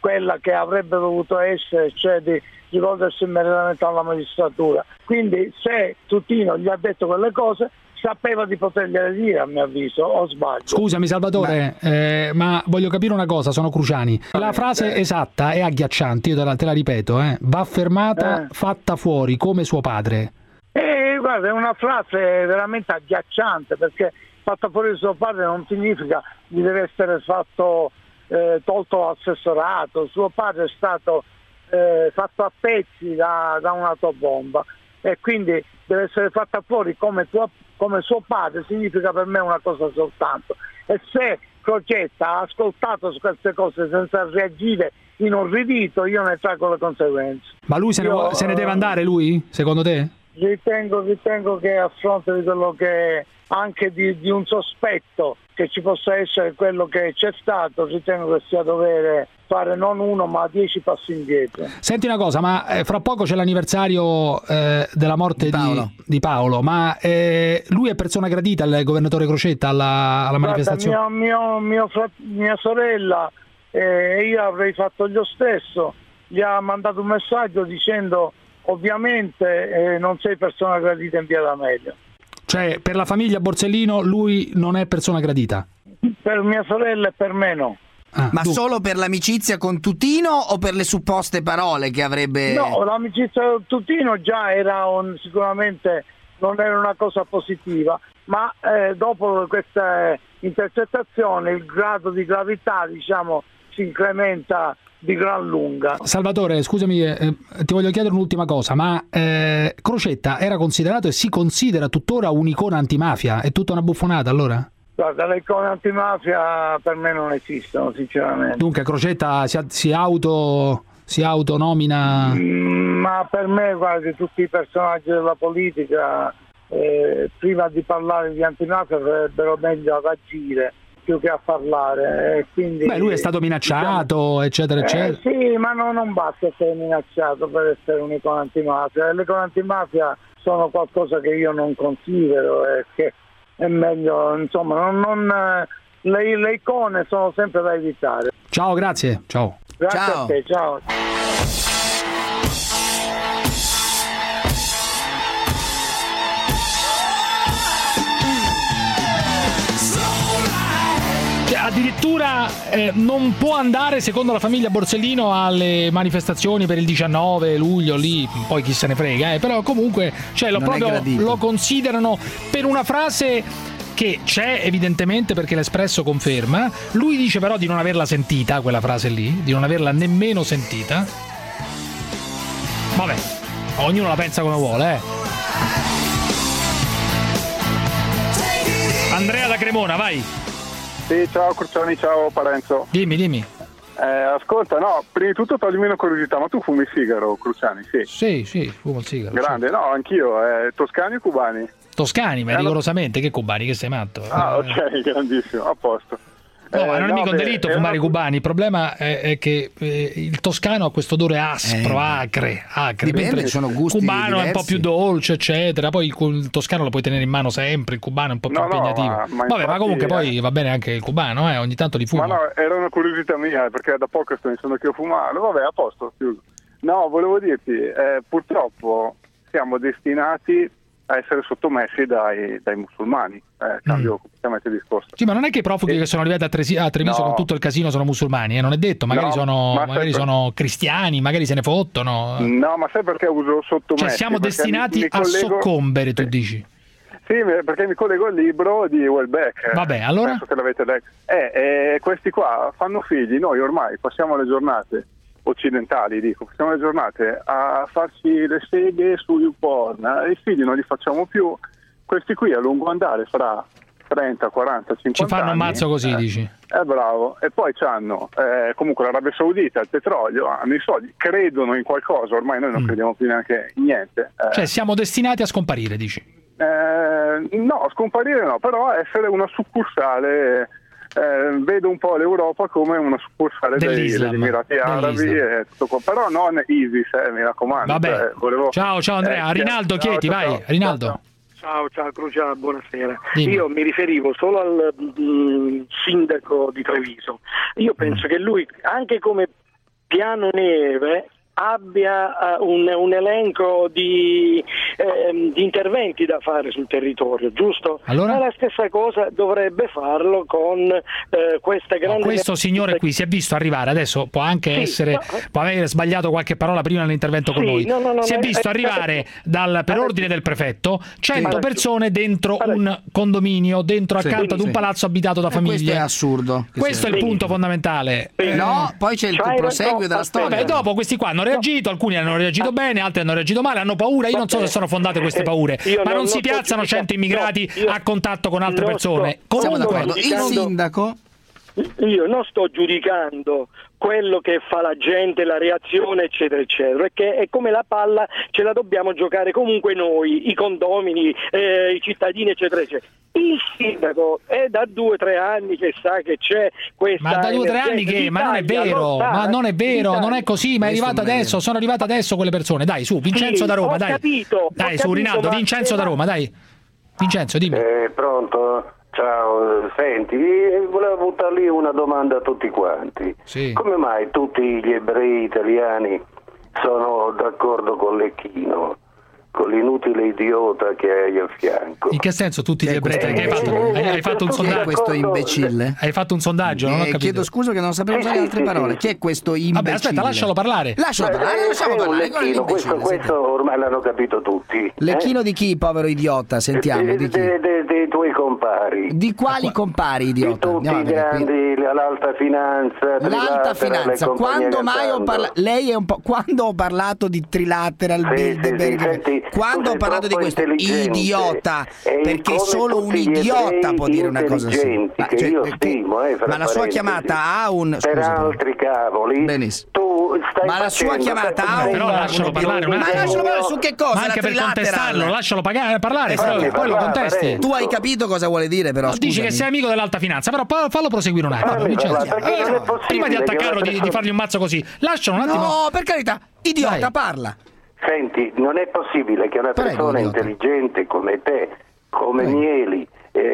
quella che avrebbe dovuto essere, cioè di rivolgersi immediatamente alla magistratura. Quindi se Tutino gli ha detto quelle cose, sapeva di potergliele dire, a mio avviso, o sbaglio? Scusami Salvatore, ma voglio capire una cosa, sono Cruciani. La frase esatta è agghiacciante, io te la ripeto, va fermata, fatta fuori come suo padre. Guarda, è una frase veramente agghiacciante, perché fatta fuori suo padre non significa che gli deve essere fatto tolto l'assessorato. Suo padre è stato fatto a pezzi da un'autobomba e quindi deve essere fatta fuori come suo padre, significa per me una cosa soltanto. E se Crocetta ha ascoltato su queste cose senza reagire inorridito, io ne traggo le conseguenze. Ma lui se ne deve andare, lui, secondo te? Ritengo che a fronte di quello che anche di un sospetto che ci possa essere quello che c'è stato, ritengo che sia dovere fare non 1 ma 10 passi indietro. Senti una cosa, ma fra poco c'è l'anniversario della morte di Paolo, ma lui è persona gradita, il governatore Crocetta, alla manifestazione? Mia sorella e io avrei fatto lo stesso, gli ha mandato un messaggio dicendo ovviamente non sei persona gradita in via D'Amelio. Cioè per la famiglia Borsellino lui non è persona gradita? Per mia sorella e per me no. Ma solo per l'amicizia con Tutino o per le supposte parole che avrebbe... No, l'amicizia con Tutino già era sicuramente non era una cosa positiva, ma dopo queste intercettazioni il grado di gravità, diciamo, si incrementa di gran lunga. Salvatore, scusami, ti voglio chiedere un'ultima cosa, ma Crocetta era considerato e si considera tuttora un'icona antimafia? È tutta una buffonata allora? Guarda, le icone antimafia per me non esistono, sinceramente. Dunque Crocetta si autonomina? Ma per me, guardi, tutti i personaggi della politica prima di parlare di antimafia sarebbero meglio ad agire più che a parlare. Quindi, lui è stato minacciato, eccetera, eccetera. Sì, ma non basta essere minacciato per essere un'icona antimafia. Le icone antimafia sono qualcosa che io non considero e che è meglio, insomma, le icone sono sempre da evitare. Ciao, grazie. Ciao. Grazie a te, ciao. Addirittura non può andare, secondo la famiglia Borsellino, alle manifestazioni per il 19 luglio, lì poi chi se ne frega, però comunque lo considerano per una frase che c'è evidentemente, perché l'Espresso conferma. Lui dice però di non averla sentita, quella frase lì, di non averla nemmeno sentita. Vabbè, ognuno la pensa come vuole, Andrea da Cremona, vai. Sì, ciao Cruciani, ciao Parenzo. Dimmi. Ascolta, no, prima di tutto toglimi una curiosità, ma tu fumi il sigaro, Cruciani? Sì, fumo il sigaro. Grande, sì. No, anch'io, toscani o cubani? Toscani, ma rigorosamente, che cubani, che sei matto? Ok, grandissimo, a posto. No, ma non è mica un delitto fumare i cubani, il problema è che il toscano ha questo odore aspro, acre. Dipende, sono gusti il cubano diversi. è un po' più dolce, eccetera. Poi il toscano lo puoi tenere in mano sempre, il cubano è un po' più impegnativo. Ma comunque poi va bene anche il cubano, ogni tanto li fumo. Ma no, era una curiosità mia, perché da poco sto iniziando anche a fumare. Vabbè, a posto, chiuso. No, volevo dirti, purtroppo siamo destinati a essere sottomessi dai musulmani. Cambio completamente il discorso. Sì, ma non è che i profughi che sono arrivati a Treviso con tutto il casino sono musulmani, non è detto, magari sono cristiani, magari se ne fottono. No, ma sai perché uso sottomessi? Cioè siamo destinati a soccombere, tu dici? Sì, perché mi collego al libro di Welbeck. Vabbè, allora? Penso che l'avete letto. Questi qua fanno figli, noi ormai passiamo le giornate occidentali, passiamo le giornate a farci le seghe su YouPorn, i figli non li facciamo più, questi qui a lungo andare fra 30, 40, 50 ci fanno anni, un mazzo così, dici? Bravo, e poi c'hanno comunque l'Arabia Saudita, il petrolio, hanno i soldi, credono in qualcosa, ormai noi non crediamo più neanche in niente. Cioè siamo destinati a scomparire, dici? No, scomparire no, però essere una succursale. Vedo un po' l'Europa come una succursale degli Emirati Arabi e tutto qua. Però non ISIS, mi raccomando. Vabbè. Ciao Andrea, Rinaldo chiedi, vai. Rinaldo. Ciao Cruciani, buonasera. Dimmi. Io mi riferivo solo al sindaco di Treviso. Io penso che lui, anche come Piano Neve abbia un elenco di interventi da fare sul territorio, giusto? Allora? Ma la stessa cosa dovrebbe farlo con questa grande... Questo signore qui si è visto arrivare, adesso può anche essere, può aver sbagliato qualche parola prima nell'intervento con noi, si è visto arrivare per ordine del prefetto 100 persone dentro un condominio, dentro accanto ad un palazzo abitato da famiglie. Questo è assurdo. Questo è il punto fondamentale. No, poi c'è il proseguio della storia. Vabbè, dopo questi qua hanno reagito, alcuni hanno reagito bene, altri hanno reagito male, hanno paura. Io non so se sono fondate queste paure, ma non si piazzano 100 immigrati a contatto con altre persone. Comunque, il sindaco, io non sto giudicando quello che fa la gente, la reazione, eccetera, eccetera, perché è come la palla, ce la dobbiamo giocare comunque noi, i condomini, i cittadini, eccetera, eccetera. Il sindaco è da 2 o 3 anni che sa che c'è questa... Ma da 2 o 3 anni che? Ma non è vero, ma non è vero, non è così, ma è arrivato adesso, sono arrivate adesso quelle persone. Dai, su, Vincenzo da Roma, dai. Capito, dai, su, Rinaldo, Vincenzo da Roma, dai. Vincenzo, dimmi. Pronto? Ciao, senti, volevo buttare lì una domanda a tutti quanti. Sì. Come mai tutti gli ebrei italiani sono d'accordo con Lecchino, con l'inutile idiota che hai a fianco? In che senso tutti gli ebrei? Hai fatto un sondaggio? Questo imbecille? Hai fatto un sondaggio? Non ho capito. Chiedo scusa che non sapevo usare altre parole. Chi è questo imbecille? Vabbè, aspetta, lascialo parlare. Lascialo parlare. Lecchino, questo ormai l'hanno capito tutti. Lecchino di chi, povero idiota? Sentiamo. Di chi? Dei tuoi compari. Di quali compari, idiota? Di tutti i grandi, l'alta finanza. L'alta finanza. Quando mai ho parlato? Lei è un po'. Quando ho parlato di Trilateral, Bilderberg? Quando ho parlato di questo? Idiota. Perché solo un idiota può dire una cosa simile. Che io stimo, ma la sua chiamata ha un... Per altri cavoli. Benissimo. Tu stai ma la sua chiamata ha un... Però lascialo parlare un attimo. Ma lascialo parlare su che cosa? Ma anche per contestarlo, lascialo parlare, poi lo contesti. Tu hai capito cosa vuole dire, però? Dice che sei amico dell'alta finanza, però fallo proseguire un attimo. Prima di attaccarlo, di fargli un mazzo così, lascialo un attimo. No, per carità, idiota, parla. Senti, non è possibile che una persona intelligente come te, come Mieli,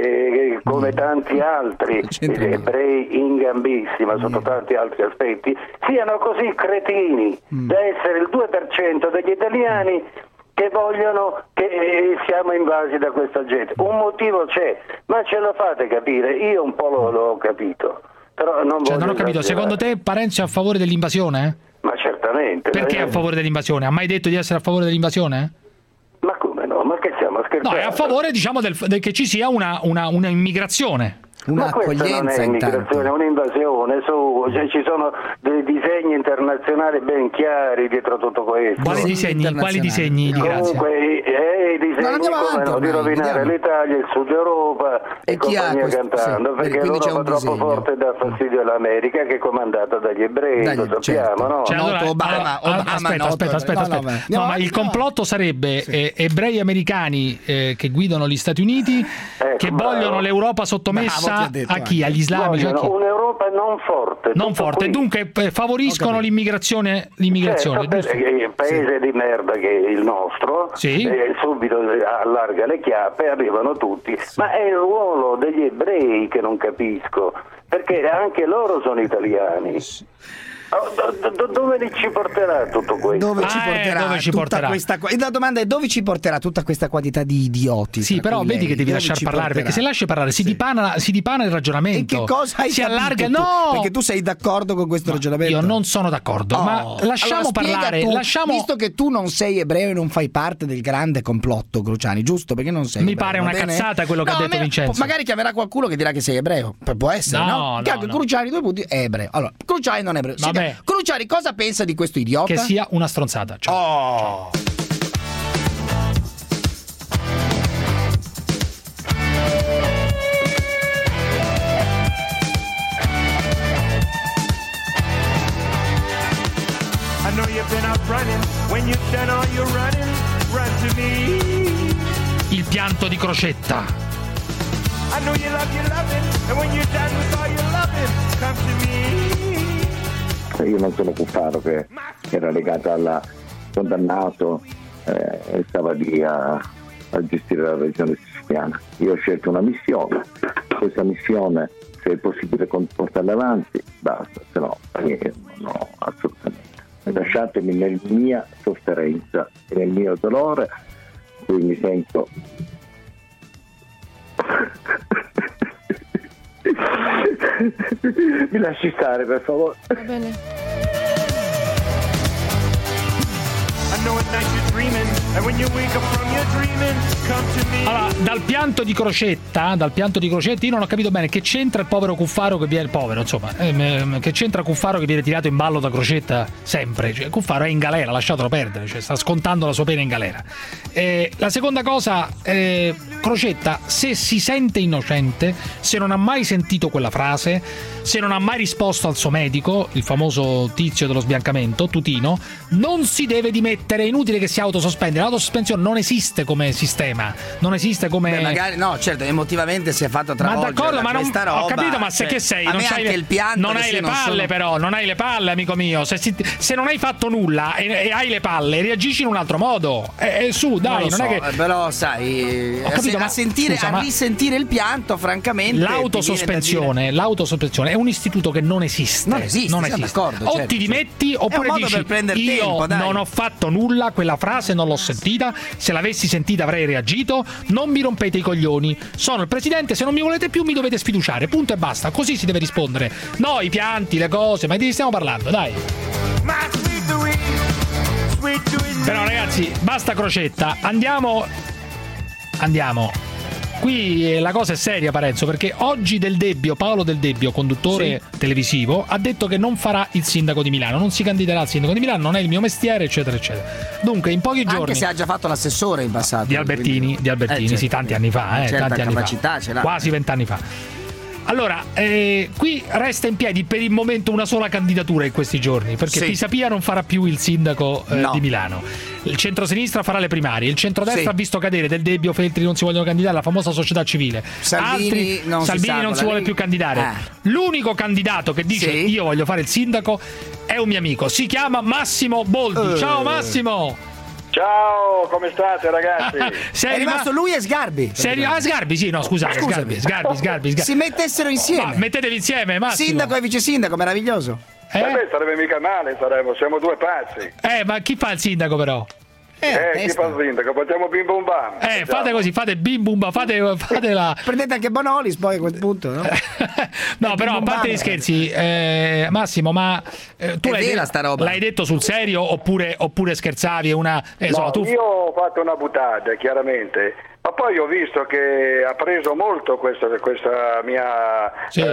come tanti altri ebrei in gambissima sotto tanti altri aspetti, siano così cretini da essere il 2% degli italiani che vogliono che siamo invasi da questa gente. Un motivo c'è, ma ce lo fate capire? Io un po' l'ho capito, però non ho capito. Secondo te Parenzo è a favore dell'invasione? Ma certamente. Perché è a favore dell'invasione? Ha mai detto di essere a favore dell'invasione? Ma come no? Ma che stiamo scherzando? No, è a favore, diciamo, che ci sia una immigrazione. Ma questa non è immigrazione, è un'invasione. Ci sono dei disegni internazionali ben chiari dietro tutto questo. Quali disegni di grazia? Comunque i disegni di rovinare l'Italia, il Sud Europa e compagnia cantando, perché l'Europa è troppo forte e dà fastidio all'America, che è comandata dagli ebrei, lo sappiamo, no? Aspetta. No, ma il complotto sarebbe ebrei americani che guidano gli Stati Uniti, che vogliono l'Europa sottomessa a chi? Agli islamici? Un'Europa non forte. Non forte, dunque favoriscono l'immigrazione. Certo, il paese di merda che è il nostro, subito allarga le chiappe, arrivano tutti. Ma è il ruolo degli ebrei che non capisco, perché anche loro sono italiani. Dove ci porterà tutto questo? Dove ci porterà? La domanda è: dove ci porterà tutta questa quantità di idioti? Sì, però vedi che devi lasciar parlare, perché se lasci parlare si dipana il ragionamento. E che cosa hai si allarga? Tu? No! Perché tu sei d'accordo con questo ragionamento? Io non sono d'accordo, ma lasciamo parlare. Visto che tu non sei ebreo e non fai parte del grande complotto, Cruciani, giusto? Perché non sei Mi ebreo, pare una cazzata quello che ha detto Vincenzo. Magari chiamerà qualcuno che dirà che sei ebreo. Può essere, no? Cruciani, 2 punti, è ebreo. Allora, Cruciani non è ebreo. Cruciani, cosa pensa di questo idiota? Che sia una stronzata. Oh! I know you've been out running. When you've done all your running, run to me. Il pianto di Crocetta. I know you love your loving, and when you're done with all your loving, come to me. Io non sono Cuffaro che era legato al condannato e stava lì a gestire la regione siciliana. Io ho scelto una missione, questa missione se è possibile portarla avanti, basta, se no io non ho assolutamente lasciatemi nella mia sofferenza e nel mio dolore, qui mi sento mi lasci stare, per favore. Va bene. Allora, dal pianto di Crocetta io non ho capito bene che c'entra il povero Cuffaro che viene che c'entra Cuffaro che viene tirato in ballo da Crocetta sempre, cioè, Cuffaro è in galera, lasciatelo perdere, cioè, sta scontando la sua pena in galera. La seconda cosa, Crocetta, se si sente innocente, se non ha mai sentito quella frase, se non ha mai risposto al suo medico, il famoso tizio dello sbiancamento, Tutino, non si deve dimettere, è inutile che si autosospende, l'autosospensione non esiste come sistema, non esiste come... Beh, magari no, certo, emotivamente si è fatto travolgere da questa roba. Ho capito, ma se che sei? Non c'hai il pianto, non hai le palle, però, non hai le palle, amico mio. Se non hai fatto nulla e hai le palle, reagisci in un altro modo. Su, dai, non è che... Però sai, capito, a risentire il pianto, francamente... L'autosospensione è un istituto che non esiste. Non esiste. O certo, ti dimetti oppure dici io non ho fatto nulla, quella frase non l'ho sentita, se l'avessi sentita avrei reagito, non mi rompete i coglioni, sono il presidente, se non mi volete più mi dovete sfiduciare, punto e basta, così si deve rispondere. No, i pianti, le cose, ma di che stiamo parlando, dai. Però ragazzi, basta Crocetta, andiamo. Qui la cosa è seria, Parenzo, perché oggi Paolo Del Debbio, conduttore televisivo, ha detto che non farà il sindaco di Milano, non si candiderà al sindaco di Milano, non è il mio mestiere, eccetera, eccetera. Dunque, in pochi giorni... Anche se ha già fatto l'assessore in passato. Di Albertini, certo. Sì, tanti anni fa. Certa tanti capacità anni fa. Ce l'ha. Quasi 20 anni fa. Allora, qui resta in piedi per il momento una sola candidatura in questi giorni, perché Pisapia non farà più il sindaco di Milano. Il centrosinistra farà le primarie, il centrodestra ha visto cadere Del Debbio, Feltri non si vogliono candidare, la famosa società civile. Salvini non si vuole più candidare. L'unico candidato che dice io voglio fare il sindaco è un mio amico, si chiama Massimo Boldi. Ciao Massimo! Ciao, come state ragazzi? È rimasto lui e Sgarbi. Sgarbi, sì, no, scusate, Sgarbi. Si mettessero insieme. Ma mettetevi insieme, Massimo. Sindaco e vice sindaco, meraviglioso. Beh, sarebbe mica male, siamo due pazzi. Ma chi fa il sindaco però? Chi fa il sindaco? Facciamo bim bum bam. Fate così, fate bim bum bam, fate la... Prendete anche Bonolis poi a quel punto, no? No, però a parte gli scherzi, Massimo, ma tu l'hai detto sul serio oppure scherzavi? Io ho fatto una buttata, chiaramente. Ma poi ho visto che ha preso molto questa mia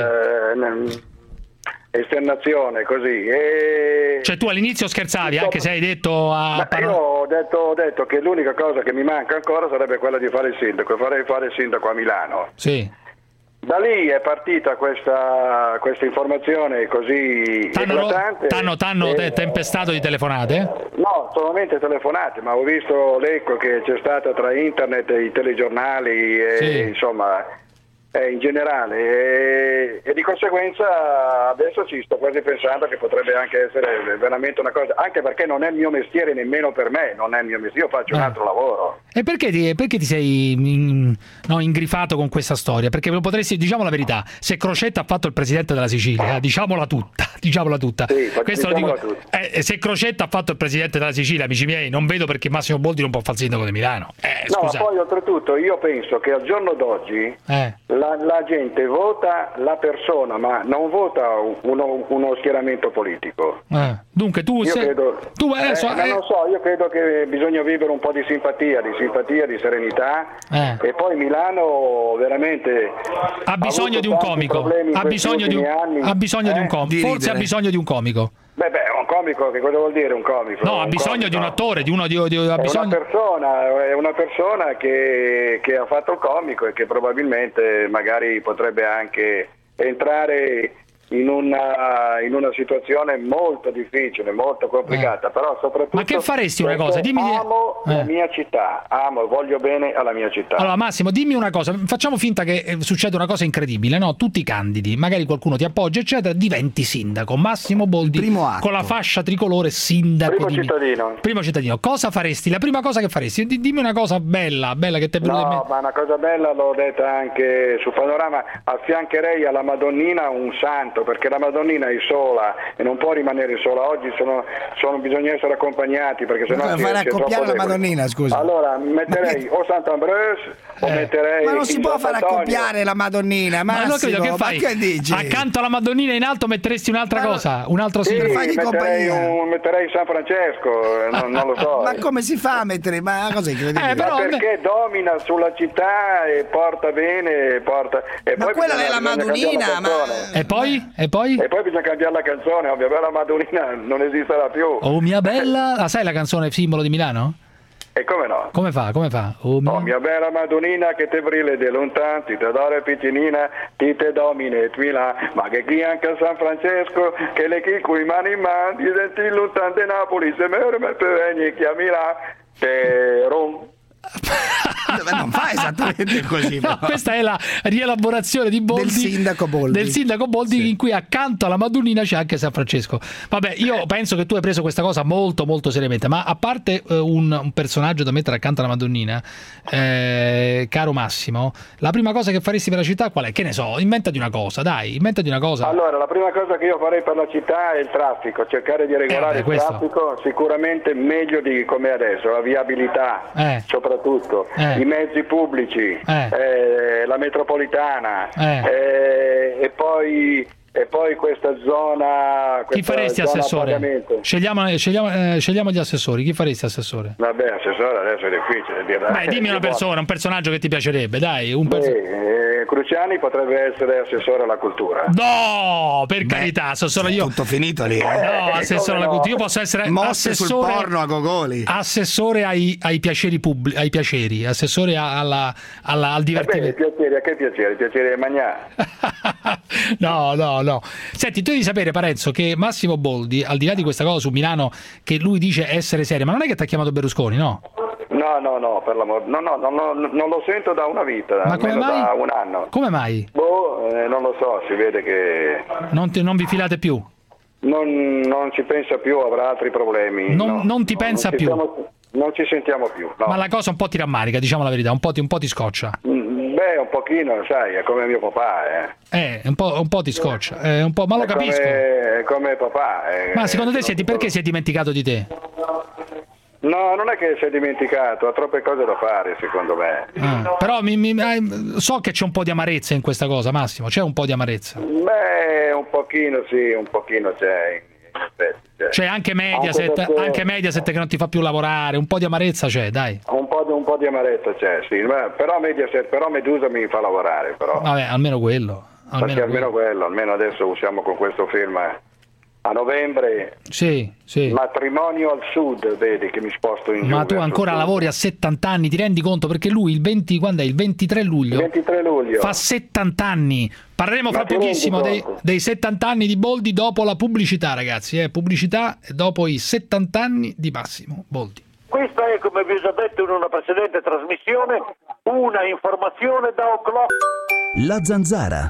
esternazione così. Cioè tu all'inizio scherzavi, anche se hai detto io ho detto che l'unica cosa che mi manca ancora sarebbe quella di fare il sindaco, farei fare il sindaco a Milano. Sì. Da lì è partita questa informazione così eclatante. T'hanno tempestato di telefonate? No, solamente telefonate, ma ho visto l'eco che c'è stata tra internet e i telegiornali e insomma in generale e di conseguenza adesso ci sto quasi pensando che potrebbe anche essere veramente una cosa, anche perché non è il mio mestiere, nemmeno per me non è il mio mestiere, io faccio un altro lavoro. E perché ti sei ingrifato con questa storia? Perché lo potresti, diciamo la verità, se Crocetta ha fatto il presidente della Sicilia, diciamola tutta. Sì, questo lo dico. Se Crocetta ha fatto il presidente della Sicilia, amici miei, non vedo perché Massimo Boldi non può fare il sindaco di Milano. No, ma poi oltretutto io penso che al giorno d'oggi la gente vota la persona, ma non vota uno schieramento politico. Dunque tu non so, io credo che bisogna vivere un po' di simpatia, di serenità e poi Milano veramente ha bisogno di un comico, ha bisogno di un comico, forse ha bisogno di un comico. Beh, un comico, che cosa vuol dire un comico? No, ha bisogno di un attore, di uno è una persona che ha fatto il comico e che probabilmente magari potrebbe anche entrare in una situazione molto difficile, molto complicata, però soprattutto... Ma che faresti una cosa? Dimmi amo la mia città, voglio bene alla mia città. Allora Massimo, dimmi una cosa, facciamo finta che succeda una cosa incredibile, no? Tu ti candidi, magari qualcuno ti appoggia, eccetera, diventi sindaco. Massimo Boldi, con la fascia tricolore, sindaco primo cittadino. Cosa faresti? La prima cosa che faresti? Dimmi una cosa bella che ti è venuta in mente. No, ma una cosa bella l'ho detta anche su Panorama, affiancherei alla Madonnina un santo, perché la Madonnina è sola e non può rimanere sola. Oggi bisogna essere accompagnati, perché sennò come fare a accoppiare la Madonnina, scusa? Allora metterei o Sant'Ambrose o metterei... Ma non si può fare accoppiare la Madonnina, ma non credo, che fai? Ma che dici? Accanto alla Madonnina in alto metteresti un'altra cosa, un altro sì, simbolo. metterei San Francesco, non lo so. Ma come si fa a mettere? Ma cosa incredibile? Ma perché domina sulla città e porta bene, ma quella è la Madonnina, E poi? E poi bisogna cambiare la canzone, ovviamente la Madonnina non esisterà più. Oh mia bella, sai la canzone simbolo di Milano? E come no? Come fa? Oh mia bella Madonnina che te brille de lontan, ti te adoro piccinina, ti te domine Milano, ma che qui anche a San Francesco, che le chi cui mani in mano, ti senti lontan de Napoli, se me per venire chi a Milano, te rom. Non fa esattamente così, no, questa è la rielaborazione di Boldi, del sindaco Boldi sì. In cui accanto alla Madonnina c'è anche San Francesco. Vabbè, io penso che tu hai preso questa cosa molto molto seriamente, ma a parte un personaggio da mettere accanto alla Madonnina, caro Massimo, la prima cosa che faresti per la città qual è? Che ne so, inventati una cosa. Allora, la prima cosa che io farei per la città è il traffico, cercare di regolare il traffico, sicuramente meglio di come adesso, la viabilità, soprattutto i mezzi pubblici, la metropolitana, e poi questa zona. Chi faresti assessore? Scegliamo gli assessori. Chi faresti assessore? Vabbè, assessore adesso è difficile dire. Beh, dimmi una persona, un personaggio che ti piacerebbe, dai. Cruciani potrebbe essere assessore alla cultura. No, per carità, sono solo io. Tutto finito lì. No, assessore alla cultura. Io posso essere mosse assessore sul porno a gogoli. Assessore ai piaceri pubblici, ai piaceri, assessore al divertimento. A che piacere? I piaceri di mangiare. No. Senti, tu devi sapere, Parenzo, che Massimo Boldi, al di là di questa cosa su Milano, che lui dice essere serio, ma non è che ti ha chiamato Berlusconi, no? No, per l'amore. No, non lo sento da una vita, ma come mai? Da un anno. Come mai? Non lo so, si vede che... Non vi filate più? Non ci pensa più, avrà altri problemi. Non ti pensa più? Non ci sentiamo più. No. Ma la cosa un po' ti rammarica, diciamo la verità, un po' ti scoccia. Beh, un pochino, sai, è come mio papà. Un po' ti scoccia, ma lo capisco. È come papà. Ma secondo te perché si è dimenticato di te? No, non è che si è dimenticato, ha troppe cose da fare, secondo me. Però so che c'è un po' di amarezza in questa cosa, Massimo, c'è un po' di amarezza. Beh, un pochino c'è. C'è anche Mediaset che non ti fa più lavorare, un po' di amarezza c'è, dai. Un po' di amarezza c'è, sì, però Medusa mi fa lavorare, però. Vabbè, almeno quello. Almeno adesso usciamo con questo film a novembre. Sì. Matrimonio al sud, vedi che mi sposto in giù. Ma tu ancora lavori a 70 anni, ti rendi conto? Perché lui il 23 luglio. 23 luglio. Fa 70 anni. Parleremo fra pochissimo dei 70 anni di Boldi dopo la pubblicità, ragazzi, pubblicità e dopo i 70 anni di Massimo Boldi. Questa è, come vi ho già detto in una precedente trasmissione, una informazione da O'Clock. La Zanzara.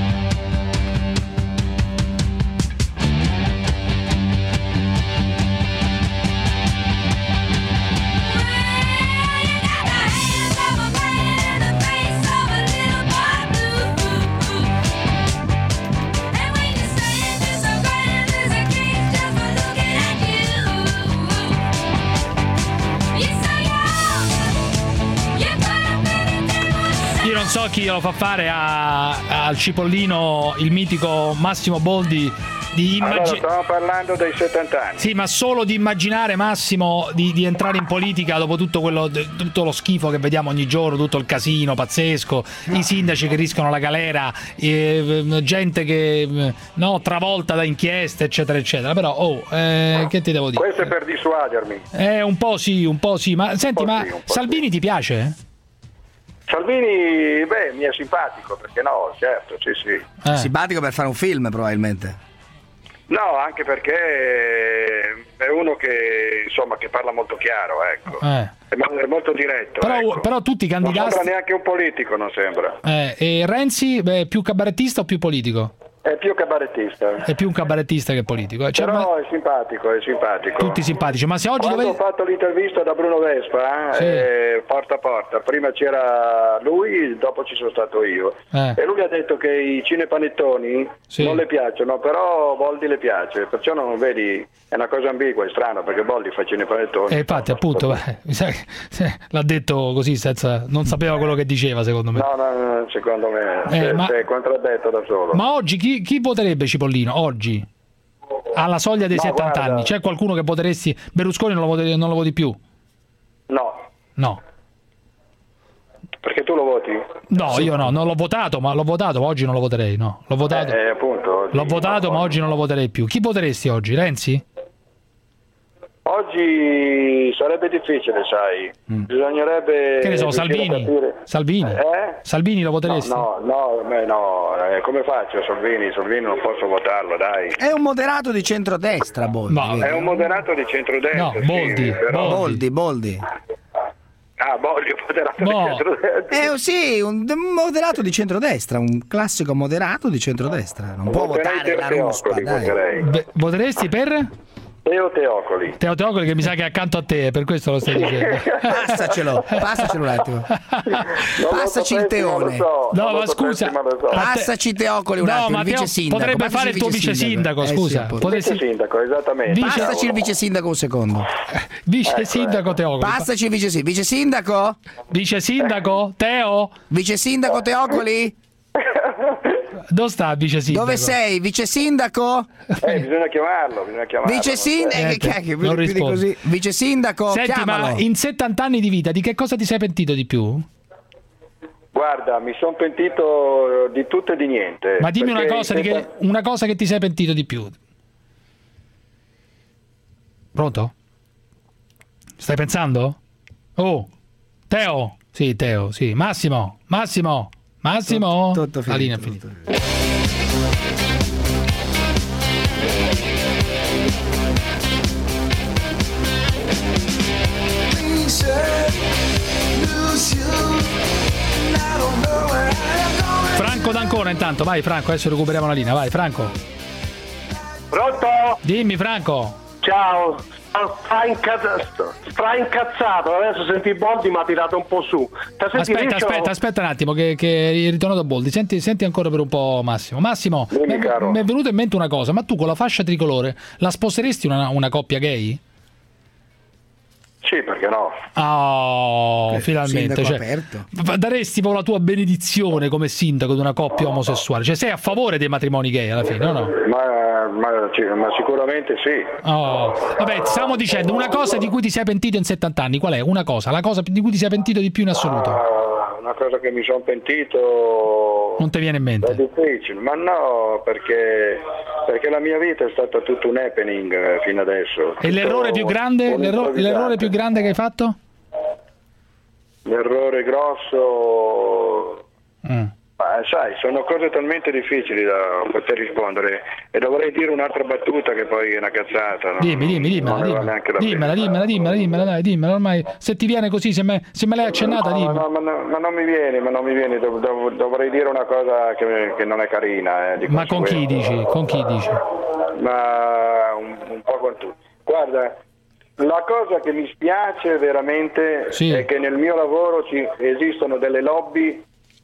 Non so chi lo fa fare al cipollino il mitico Massimo Boldi allora, stiamo parlando dei 70 anni. Sì, ma solo di immaginare, Massimo, di entrare in politica dopo tutto lo schifo che vediamo ogni giorno, tutto il casino pazzesco, i sindaci che rischiano la galera, gente che travolta da inchieste, eccetera eccetera. Però che ti devo dire? Questo è per dissuadermi. Un po' sì, ma senti, Salvini ti piace? Salvini, mi è simpatico, perché no, certo, sì. Simpatico per fare un film, probabilmente. No, anche perché è uno che parla molto chiaro, ecco. È molto diretto. Però tutti i candidati. Non sembra neanche un politico, non sembra. E Renzi, più cabarettista o più politico? È più cabarettista. È più un cabarettista che politico. Cioè, però è simpatico. Tutti simpatici. Ma se oggi ho fatto l'intervista da Bruno Vespa, porta a porta, prima c'era lui, dopo ci sono stato io. E lui ha detto che i cinepanettoni non le piacciono, però Boldi le piace, perciò non vedi, è una cosa ambigua, è strano, perché Boldi fa cinepanettoni. Infatti, appunto, mi sa che l'ha detto così, non sapeva quello che diceva, secondo me. No, secondo me si è contraddetto da solo. Ma oggi chi voterebbe Cipollino? Oggi? Alla soglia dei 70 anni. C'è qualcuno che voteresti? Berlusconi non lo voti più? No. Perché tu lo voti? No, io no, non l'ho votato, ma oggi non lo voterei, no. L'ho votato. Appunto, l'ho votato, ma oggi non lo voterei più. Chi voteresti oggi? Renzi? Oggi sarebbe difficile, sai. Bisognerebbe. Che ne so, Salvini? Salvini lo voteresti? No. Come faccio Salvini? Salvini non posso votarlo, dai. È un moderato di centrodestra, Boldi. No, è un moderato di centrodestra. No, Boldi. Boldi. Ah, Boldi, un moderato di centrodestra. Sì, un moderato di centrodestra, un classico moderato di centrodestra. Non può votare la ruspa, dai. Voteresti per? Teo Teocoli che mi sa che è accanto a te, per questo lo stai dicendo. Passacelo un attimo. Passaci il Teone. No, ma scusa. Passaci Teocoli un attimo, il vice sindaco. Potrebbe fare il tuo vice sindaco, scusa. Vice sindaco, esattamente. Passaci il vice sindaco un secondo. Vice sindaco Teocoli. Passaci il vice sindaco. Vice sindaco Teo. Vice sindaco Teocoli. Dove sta il vice sindaco? Dove sei? Vice sindaco? Bisogna chiamarlo. Vice sindaco? Vice sindaco? Senti, chiamalo. Ma in 70 anni di vita di che cosa ti sei pentito di più? Guarda, mi sono pentito di tutto e di niente. Ma dimmi una cosa che ti sei pentito di più. Pronto? Stai pensando? Oh, Teo? Sì, Teo, sì. Massimo. Tutto la linea è finita. Franco D'Ancona intanto, vai Franco, adesso recuperiamo la linea, vai Franco. Pronto? Dimmi Franco. Ciao, incazzato, adesso senti Boldi mi ha tirato un po' su. Aspetta un attimo che è ritornato Boldi, senti ancora per un po' Massimo. Mi è venuta in mente una cosa, ma tu con la fascia tricolore la sposeresti una coppia gay? Sì, perché no? Oh, finalmente. Daresti la tua benedizione come sindaco di una coppia omosessuale? Cioè sei a favore dei matrimoni gay alla fine, o no? Ma sicuramente sì. Oh. Vabbè, stiamo dicendo una cosa di cui ti sei pentito in 70 anni. Qual è? Una cosa, la cosa di cui ti sei pentito di più in assoluto? Una cosa che mi sono pentito... Non ti viene in mente? È difficile, ma no, perché la mia vita è stata tutto un happening fino adesso. E l'errore più grande? L'errore più grande che hai fatto? L'errore grosso... sai, sono cose talmente difficili da poter rispondere e dovrei dire un'altra battuta che poi è una cazzata, no? Dimmela, ormai se ti viene così, se me l'hai accennata, dimmi. No, ma non mi viene, dovrei dire una cosa che non è carina. Ma con chi dici? Ma un po' con tutti. Guarda, la cosa che mi spiace veramente è che nel mio lavoro esistono delle lobby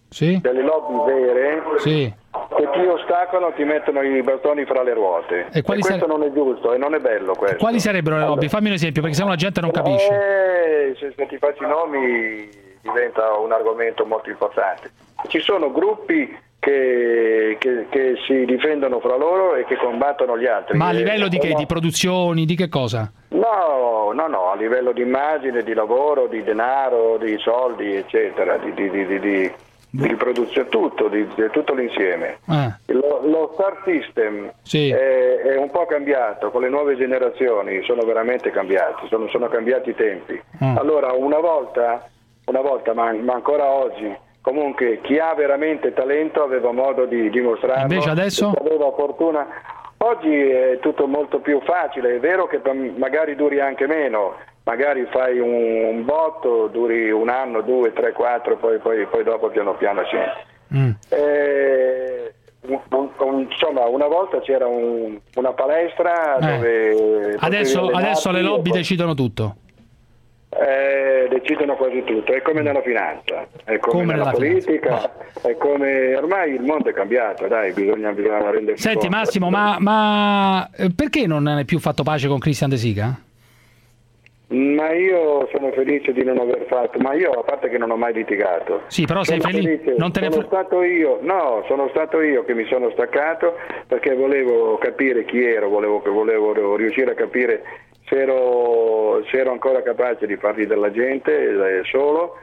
vere che ti ostacolano, ti mettono i bastoni fra le ruote e questo non è giusto e non è bello questo. Quali sarebbero le lobby? Fammi un esempio, perché se no la gente non capisce. Se ti faccio i nomi diventa un argomento molto importante. Ci sono gruppi che si difendono fra loro e che combattono gli altri. Ma a livello di che? Di produzioni, di che cosa? No, a livello di immagine, di lavoro, di denaro, di soldi, eccetera, di produzione, tutto l'insieme. Lo star system è un po' cambiato con le nuove generazioni, sono veramente cambiati, sono cambiati i tempi. Allora una volta ma ancora oggi comunque chi ha veramente talento aveva modo di dimostrarlo. Invece adesso? Aveva fortuna. Oggi è tutto molto più facile, è vero che magari duri anche meno. Magari fai un botto, duri un anno, 2, 3, 4, poi dopo piano scendi. Un insomma, una volta c'era una palestra dove... Adesso le lobby decidono tutto. Decidono quasi tutto, è come nella finanza, è come nella politica, è come ormai il mondo è cambiato, dai, bisogna rendersi Senti conto. Massimo, ma perché non hai più fatto pace con Christian De Sica? Ma io sono felice di non aver fatto, ma io a parte che non ho mai litigato. Sì, però sei felice? Non te ne sono stato io che mi sono staccato perché volevo capire chi ero, volevo riuscire a capire se ero ancora capace di fargli della gente solo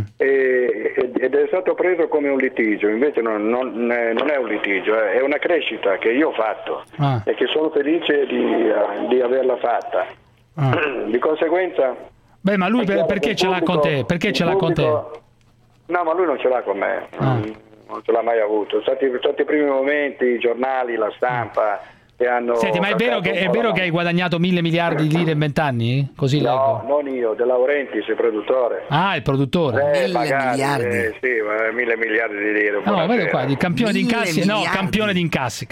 ed è stato preso come un litigio, invece non è un litigio, è una crescita che io ho fatto e che sono felice di averla fatta. Di conseguenza... Beh, ma lui perché ce l'ha con te? Perché ce l'ha con te? No, ma lui non ce l'ha con me, non ce l'ha mai avuto. Sono stati i primi momenti, i giornali, la stampa... Senti, ma è vero che hai guadagnato 1.000 miliardi di lire in 20 anni? Così leggo. No, non io, De Laurentiis, il produttore. Ah, il produttore. 1.000 miliardi? Sì, 1.000 miliardi di lire. No, vedo qua, il campione di incassi, campione di incassi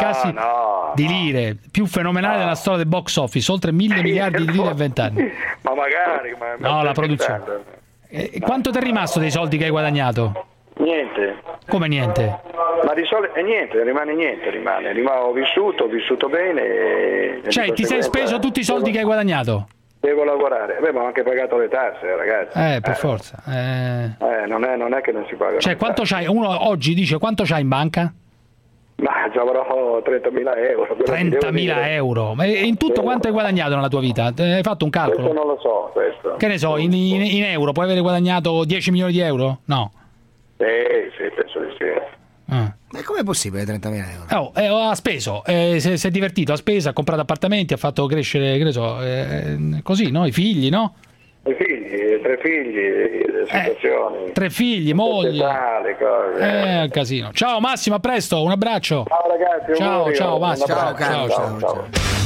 di lire, più fenomenale della storia del box office, oltre 1.000 miliardi di lire in 20 anni. Ma magari. No, la produzione. Quanto ti è rimasto dei soldi che hai guadagnato? Niente. Come niente? Ma di solito rimane niente. Ho vissuto bene. Cioè, ti sei speso tutti i soldi che hai guadagnato? Devo lavorare. Beh, ma ho anche pagato le tasse, ragazzi. Per forza. Non è che non si paga. Cioè, quanto c'hai? Uno oggi dice quanto c'hai in banca? Ma già avrò 30.000 euro. 30.000 euro? Ma in tutto quanto hai guadagnato nella tua vita? Hai fatto un calcolo? Questo non lo so, questo. Che ne so, in euro puoi avere guadagnato 10 milioni di euro? No. Sì, penso di sì. Ma com'è possibile 30.000 euro? Ha speso, si è divertito, ha speso, ha comprato appartamenti, ha fatto crescere, che ne so, così, no? I figli, no? I figli, 3 figli, situazioni. 3 figli, moglie. Cose. Casino. Ciao Massimo, a presto, un abbraccio. Ciao ragazzi. Ciao Massimo. Ciao.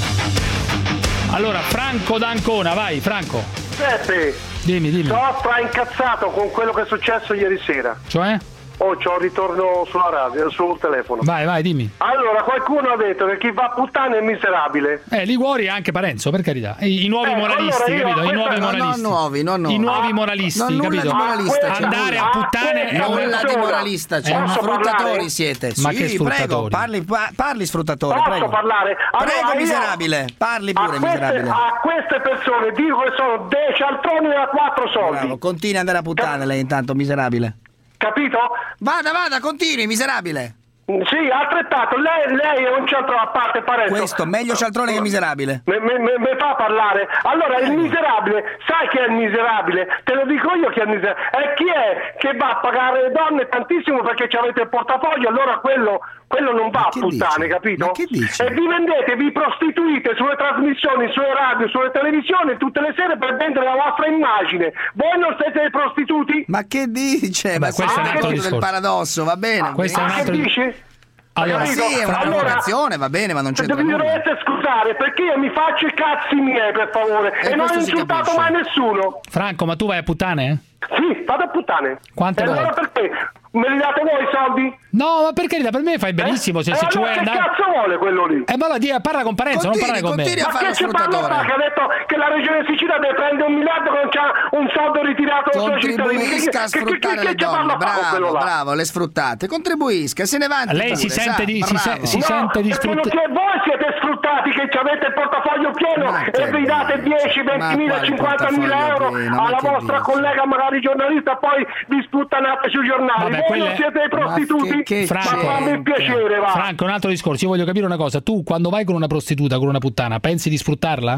Allora, Franco d'Ancona, vai Franco. Peppe, dimmi. Sto incazzato con quello che è successo ieri sera. Cioè? C'ho un ritorno sulla radio, sul telefono. Vai, dimmi. Allora, qualcuno ha detto che chi va a puttane è miserabile. Liguori è anche Parenzo, per carità. I nuovi moralisti, allora capito? I nuovi moralisti. I nuovi moralisti, capito? Andare a puttane è nulla di moralista, una fruttatori siete. Ma che sfruttatori? Prego, parli sfruttatore, Posso prego. parlare? Allora, prego, miserabile. Parli pure, miserabile. A queste persone dico che sono dei cialtroni da 4 soldi. Bravo, continui ad andare a puttane lei intanto, miserabile. Capito? Vada, continui, miserabile. Sì, altrettanto, lei è un cialtrone, a parte Parenzo. Questo, meglio cialtrone che miserabile. Mi fa parlare. Allora, il miserabile, sai chi è il miserabile? Te lo dico io chi è il miserabile. E chi è che va a pagare le donne tantissimo perché ci avete il portafoglio, allora quello non va a puttane, capito? Ma che dici? E vi vendete, vi prostituite sulle trasmissioni, sulle radio, sulle televisioni tutte le sere per vendere la vostra immagine. Voi non siete dei prostituti? Ma che dice? Ma questo è un altro discorso. Del paradosso, va bene. Questo è un altro dici? Allora, sì, è una provocazione, va bene, ma non c'entra nulla. Mi dovete scusare perché io mi faccio i cazzi miei, per favore, e non ho insultato mai nessuno. Franco, ma tu vai a puttane? Sì, vado a puttane. Quante volte? Allora perché? Me li date voi i soldi? No, ma per carità, per me fai benissimo. Se ci vuoi andare. Che cazzo vuole quello lì? Ma allora parla con Parenzo, non parlare con me. Ma che ci parlo fa? Che ha detto che la regione Sicilia deve prendere 1 miliardo che non c'ha un soldo ritirato dai suoi cittadini. Contribuisca a sfruttare le donne. Bravo, le sfruttate. Contribuisca, se ne vanti. Lei si sente di sfruttare. Voi siete sfruttati che avete il portafoglio pieno e vi date 10, 20.000, 50.000 euro alla vostra collega magari giornalista, poi vi sputtanate sui giornali. Voi non siete dei prostituti? Franco, ma fammi piacere, va. Franco, un altro discorso. Io voglio capire una cosa. Tu quando vai con una prostituta, con una puttana, pensi di sfruttarla?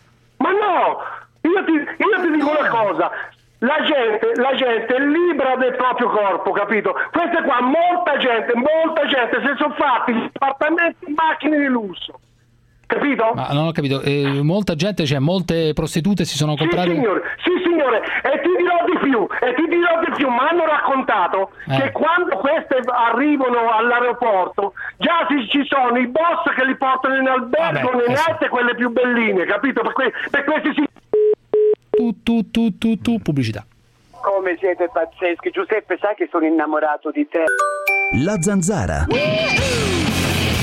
Ma no! Io ti dico una cosa. La gente è libera del proprio corpo, capito? Queste qua, molta gente si sono fatti gli appartamenti in macchine di lusso. Capito? Ma non ho capito, molta gente, cioè molte prostitute si sono comprate. Sì signore, e ti dirò di più, mi hanno raccontato che quando queste arrivano all'aeroporto già ci sono i boss che li portano in albergo, nelle quelle più belline, capito? Per questi sì. Tu pubblicità. Come siete pazzeschi, Giuseppe, sai che sono innamorato di te. La Zanzara.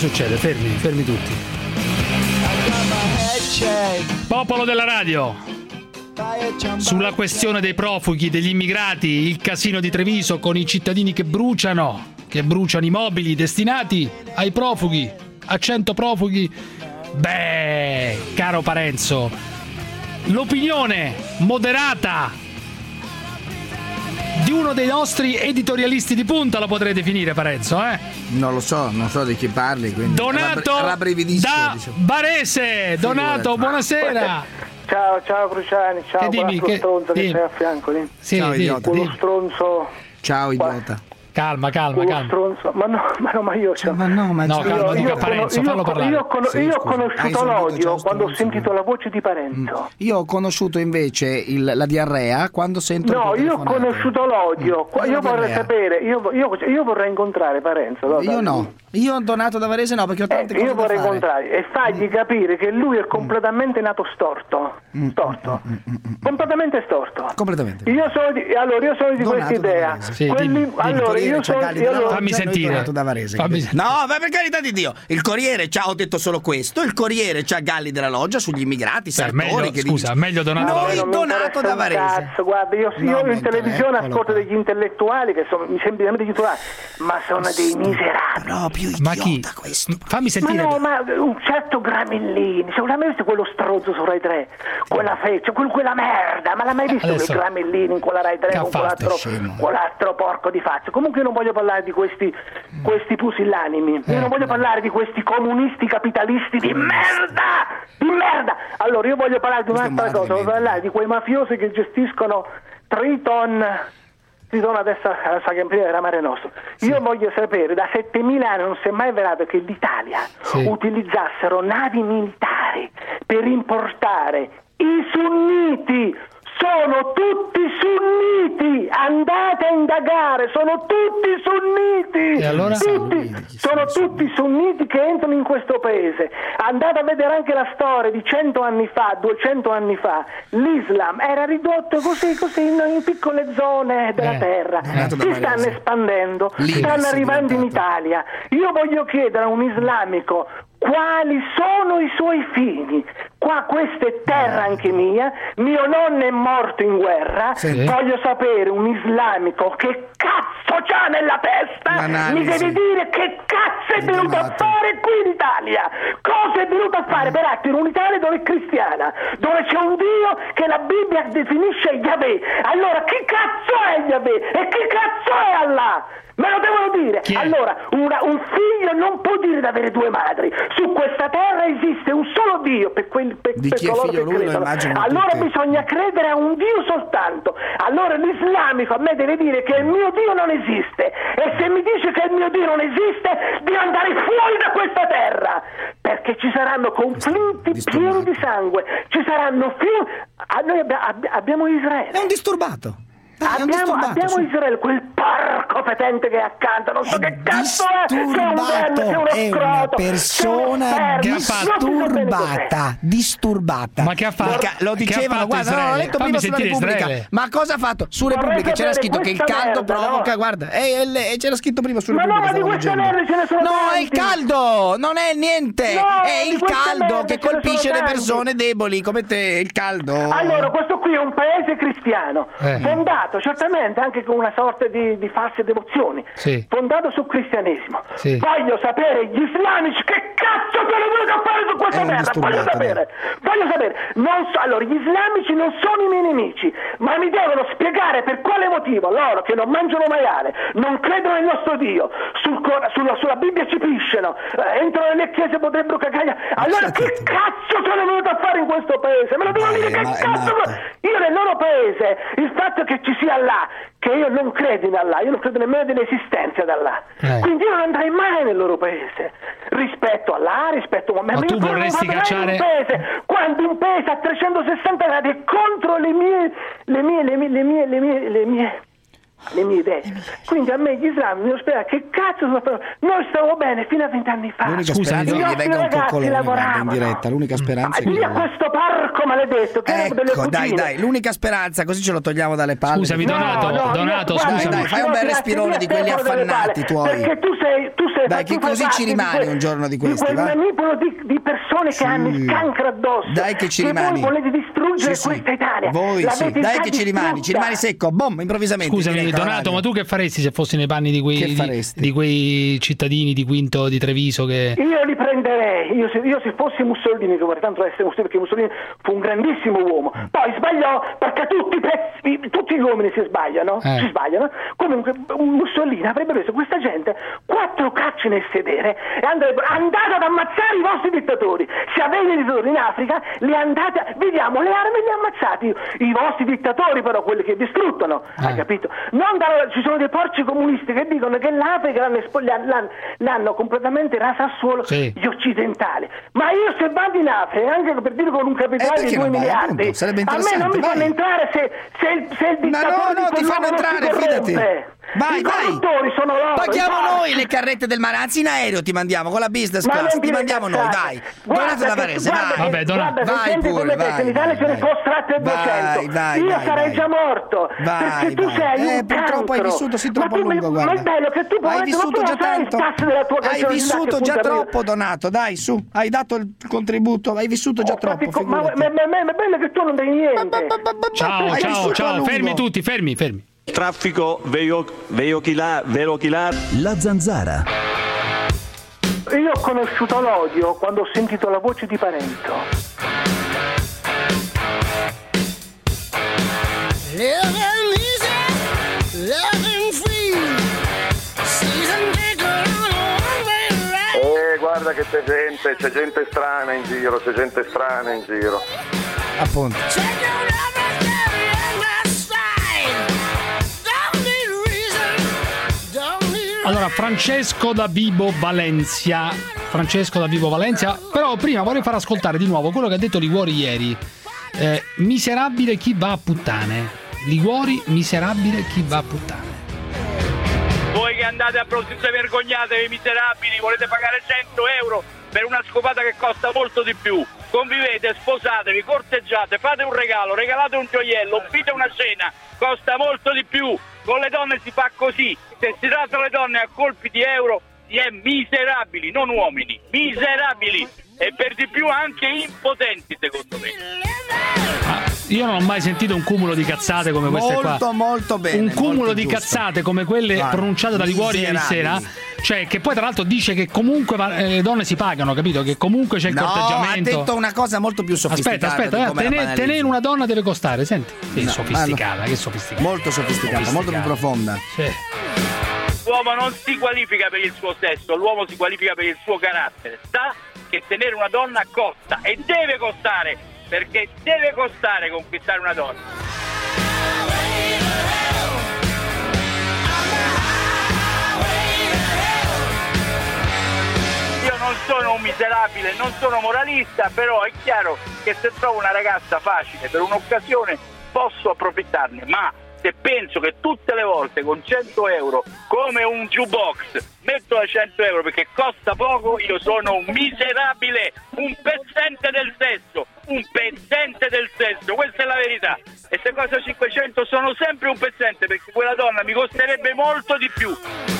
succede? Fermi tutti. Popolo della radio, sulla questione dei profughi, degli immigrati, il casino di Treviso con i cittadini che bruciano i mobili destinati ai profughi, a 100 profughi. Beh, caro Parenzo, l'opinione moderata di uno dei nostri editorialisti di punta lo potrei definire, Parenzo, Non lo so, non so di chi parli, quindi Donato da Varese. Donato, buonasera. Ciao Cruciani, ciao, quello stronzo che sei a fianco lì. Sì, ciao idiota. Quello stronzo. Ciao idiota. Calma. Stronzo. Ma io dica Parenzo, fallo parlare. Io ho conosciuto l'odio quando ho sentito la voce di Parenzo. Io ho conosciuto invece la diarrea quando sento io ho conosciuto l'odio. Io vorrei sapere, io vorrei incontrare Parenzo. Io no. Io ho Donato da Varese no, perché ho tante cose io vorrei da fare. incontrare e fargli capire che lui è completamente nato storto. Completamente storto. Completamente. Io sono di questa idea. Fammi sentire. Da Varese, no, ma per carità di Dio, il Corriere ho detto solo questo. Il Corriere c'ha Galli della Loggia sugli immigrati, Sartori. Meglio Donato da Varese. Donato da Varese. Cazzo, guarda, io in televisione ascolto degli intellettuali che sono semplicemente titolari, ma sono dei miserabili. Proprio ma chi? Questo. Fammi sentire. Ma un certo Gramellini, seguramente quello strozzo su Rai 3, quella feccia, quella merda, ma l'ha mai visto quel Gramellini in quella Rai 3 con quell'altro porco di faccia? Comunque io non voglio parlare di questi pusillanimi, io non voglio parlare di questi comunisti capitalisti di merda! Allora io voglio parlare di un'altra cosa, voglio parlare di quei mafiosi che gestiscono Triton adesso sa che prima era Mare Nostrum. Io voglio sapere, da 7.000 anni non si è mai verato che l'Italia utilizzassero navi militari per importare i sunniti. Sono tutti sunniti, andate a indagare, sono tutti sunniti. E allora? Sono tutti sunniti che entrano in questo paese. Andate a vedere anche la storia di 100 anni fa, 200 anni fa. L'Islam era ridotto così in piccole zone della terra. Si stanno espandendo, stanno arrivando in Italia. Io voglio chiedere a un islamico quali sono i suoi fini. Qua questa è terra anche mia, mio nonno è morto in guerra, voglio sapere un islamico che cazzo c'ha nella testa, mi deve dire che cazzo è venuto a fare qui in Italia, cosa è venuto a fare peraltro in un'Italia dove è cristiana, dove c'è un Dio che la Bibbia definisce Yahweh. Allora chi cazzo è Yahweh e chi cazzo è Allah? Me lo devono dire. Allora un figlio non può dire di avere due madri. Su questa terra esiste un solo Dio per coloro che credono. Allora bisogna credere a un Dio soltanto. Allora l'islamico a me deve dire che il mio Dio non esiste, e se mi dice che il mio Dio non esiste devo andare fuori da questa terra, perché ci saranno conflitti pieni di sangue, ci saranno noi abbiamo Israele. È un disturbato. Abbiamo Israele, quel porco fetente che è accanto, non so che cazzo è una persona disturbata. Ma che ha fatto? Lo dicevano, guarda, l'ho letto prima sulla Repubblica. Israele. Ma cosa ha fatto? Su Repubblica c'era scritto che il caldo provoca, guarda, e c'era scritto prima su Repubblica. Ma no, ma di queste merda ce ne sono No, è il caldo, non è niente, è il caldo che colpisce le persone deboli come te, il caldo. Allora, questo qui è un paese cristiano, fondato certamente anche con una sorta di false devozioni, fondato sul cristianesimo. Voglio sapere gli islamici che cazzo sono venuti a fare su questa terra, voglio sapere. Allora, gli islamici non sono i miei nemici, ma mi devono spiegare per quale motivo loro che non mangiano maiale, non credono nel nostro Dio, sulla Bibbia ci pisciano, entrano nelle chiese, potrebbero cagare. Allora che cazzo sono venuti a fare in questo paese? Me lo devono dire, che cazzo? Io nel loro paese, il fatto che ci sia Allah, che io non credo in Allah, io non credo nemmeno dell'esistenza di Allah, quindi io non andrei mai nel loro paese rispetto a Allah, rispetto a me. Ma tu vorresti cacciare quando un paese a 360 gradi è contro le mie le mie idee. Quindi a me gli islamici mi spiegano che cazzo noi stavamo bene fino a 20 anni fa. L'unica speranza è che gli venga un coccolone in diretta. L'unica speranza è che via questo parco maledetto che ecco, dai, l'unica speranza, così ce lo togliamo dalle palle. Scusami, Donato, scusami. Dai, fai un bel respirone di quelli affannati tuoi. Perché tu sei dai, che così ci rimani un giorno di questi, quel manipolo di persone che hanno il cancro addosso. Dai che ci rimani. Voi volete distruggere questa Italia. Voi sì, dai che ci rimani secco, boom, improvvisamente. Scusami Donato, ma tu che faresti se fossi nei panni di quei cittadini di Quinto di Treviso che... Io li prenderei, io se fossi Mussolini, che vorrei tanto essere Mussolini, perché Mussolini fu un grandissimo uomo, poi sbagliò perché tutti gli uomini si sbagliano, comunque Mussolini avrebbe preso questa gente 4 cacci nel sedere e andate ad ammazzare i vostri dittatori. Se avete dittatori in Africa, vediamo le armi li ammazzati, i vostri dittatori però, quelli che distruttono, hai capito? Ci sono dei porci comunisti che dicono che l'Africa l'hanno completamente rasa al suolo gli occidentali, ma io se vado in Africa, anche per dire con un capitale di 2 miliardi, a me non mi fanno entrare se il dittatore no, ti fanno entrare, fidati. Vai. Sono loro, paghiamo noi le carrette del mare, anzi in aereo ti mandiamo con la business class, ti mandiamo noi, dai. Donato da Varese, vai. Vai pure, vai. In Italia ce ne costratte 200. Io sarei già morto. Perché tu sei un purtroppo hai vissuto troppo a lungo, guarda. Ma è bello che tu hai vissuto già tanto. Hai vissuto già troppo, Donato, dai, su. Hai dato il contributo, hai vissuto già troppo, figurati. Ma è bello che tu non dai niente. Ciao, fermi tutti, fermi. Traffico veicolare. La Zanzara. Io ho conosciuto l'odio quando ho sentito la voce di Parenzo. Guarda che c'è gente strana in giro, Appunto. Allora, Francesco da Vibo Valencia, però prima vorrei far ascoltare di nuovo quello che ha detto Liguori ieri. Miserabile chi va a puttane. Liguori, miserabile chi va a puttane. Voi che andate a prostitute, vergognatevi, miserabili, volete pagare 100 euro per una scopata che costa molto di più. Convivete, sposatevi, corteggiate, fate un regalo, regalate un gioiello, offrite una cena, costa molto di più. Con le donne si fa così, se si tratta le donne a colpi di euro si è miserabili, non uomini, miserabili e per di più anche impotenti, secondo me. Io non ho mai sentito un cumulo di cazzate come queste qua. Molto bene. Un cumulo di cazzate come quelle pronunciate da Liguori ieri sera. Cioè, che poi tra l'altro dice che comunque le donne si pagano, capito? Che comunque c'è il corteggiamento. Ha detto una cosa molto più sofisticata. Aspetta, tenere una donna deve costare, senti. Che sofisticata. Molto sofisticata, molto più profonda. Sì. L'uomo non si qualifica per il suo sesso, l'uomo si qualifica per il suo carattere. Sa che tenere una donna costa e deve costare, perché deve costare conquistare una donna. Io non sono un miserabile, non sono moralista, però è chiaro che se trovo una ragazza facile per un'occasione posso approfittarne, ma se penso che tutte le volte con 100 euro, come un jukebox, metto da 100 euro perché costa poco, io sono un miserabile, un pezzente del sesso, questa è la verità. E se costa 500 sono sempre un pezzente perché quella donna mi costerebbe molto di più.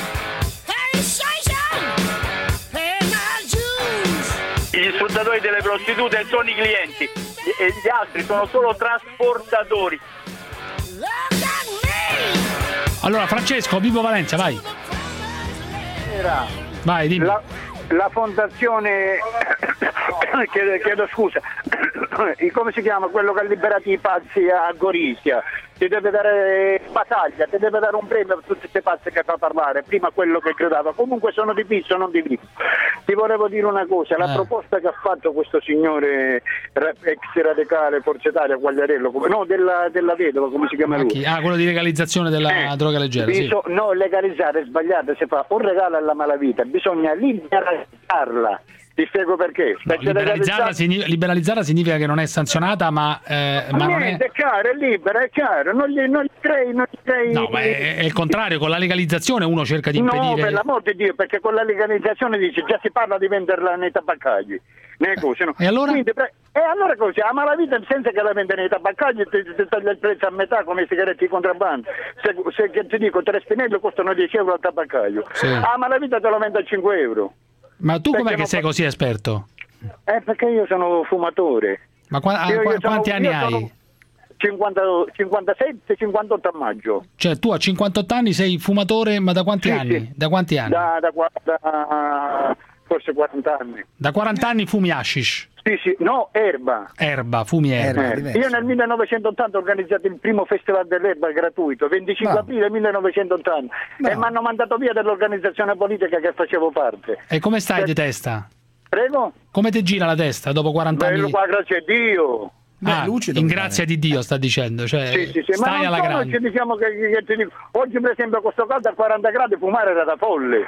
Gli sfruttatori delle prostitute sono i clienti e gli altri sono solo trasportatori. Allora, Francesco, Vibo Valencia, vai. Vai, dimmi. La fondazione, chiedo scusa, come si chiama quello che ha liberato i pazzi a Gorizia? Ti deve dare battaglia, ti deve dare un premio per tutte queste pazze che fa parlare, prima quello che gridava. Comunque sono diviso, non diviso. Ti volevo dire una cosa, la proposta che ha fatto questo signore ex radicale Forza Italia, Quagliarello, della vedova, come si chiama lui? Quello di legalizzazione della droga leggera. No, legalizzare è sbagliato, si fa un regalo alla malavita, bisogna liberalizzarla Ti spiego perché. No, liberalizzarla significa che non è sanzionata, ma non è... è chiaro, è libera, è chiaro, non gli crei. No, ma è il contrario, con la legalizzazione uno cerca di impedire... No, per l'amor di Dio, perché con la legalizzazione dice già si parla di venderla nei tabaccagli, nelle cose, no? E allora? Quindi, allora così, a malavita senza che la vende nei tabaccagli ti taglia il prezzo a metà come i sigaretti di contrabbando. Se che ti dico 3 spinelli costano 10 euro al tabaccaio, sì. A malavita te lo vende a 5 euro. Ma tu com'è che sei così esperto? Perché io sono fumatore. Ma quanti anni hai? 57, 58 a maggio. Cioè tu a 58 anni sei fumatore, ma da quanti anni? Sì. Da quanti anni? Da forse 40 anni. Da 40 anni fumi hashish? Sì, no, erba. Fumi erba. Io nel 1980 ho organizzato il primo festival dell'erba gratuito, 25 aprile 1980, e mi hanno mandato via dall'organizzazione politica che facevo parte. E come stai di testa? Prego? Come ti gira la testa dopo 40 anni? Bello qua, grazie a Dio. Lucido, in grazia di Dio sta dicendo, cioè sì, stai ma alla grande. Diciamo che ti dico, oggi per esempio questo caldo a 40 gradi fumare era da folle.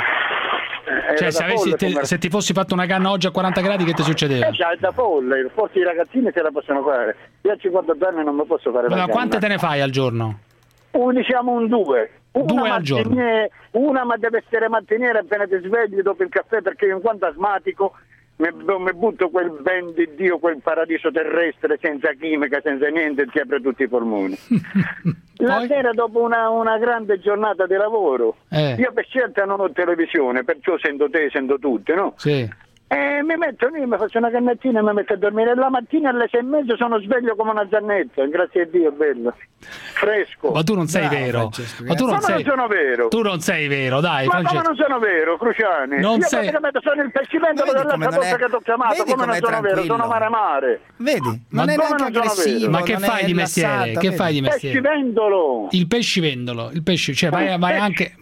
Cioè se ti fossi fatto una canna oggi a 40 gradi che ti succedeva? È da folle, forse i ragazzini se la possono fare. Io a 50 anni non mi posso fare la canna. Ma quante te ne fai al giorno? Diciamo un 2. Due al giorno? Una, ma deve essere mattiniera appena ti svegli dopo il caffè, perché io in quanto asmatico mi butto quel ben di Dio, quel paradiso terrestre senza chimica, senza niente, ti apre tutti i polmoni. La sera dopo una grande giornata di lavoro, io per scelta non ho televisione, perciò sento te, sento tutti, no? Sì. E mi metto lì, mi faccio una cannettina e mi metto a dormire. La mattina alle 6:30 sono sveglio come una zannetta, grazie a Dio, bello, fresco. Ma tu non sei vero. Ma tu non sono vero. Tu non sei vero, dai, ma Francesco. come non sono vero, Cruciani? Io praticamente sono il pescivendolo dell'altra volta che ti ho chiamato, come non sono vero, sono mare. Vedi? Non è neanche aggressivo. Ma che fai di mestiere? Che fai di mestiere? Pescivendolo. Il pescivendolo, il pesce, cioè fai anche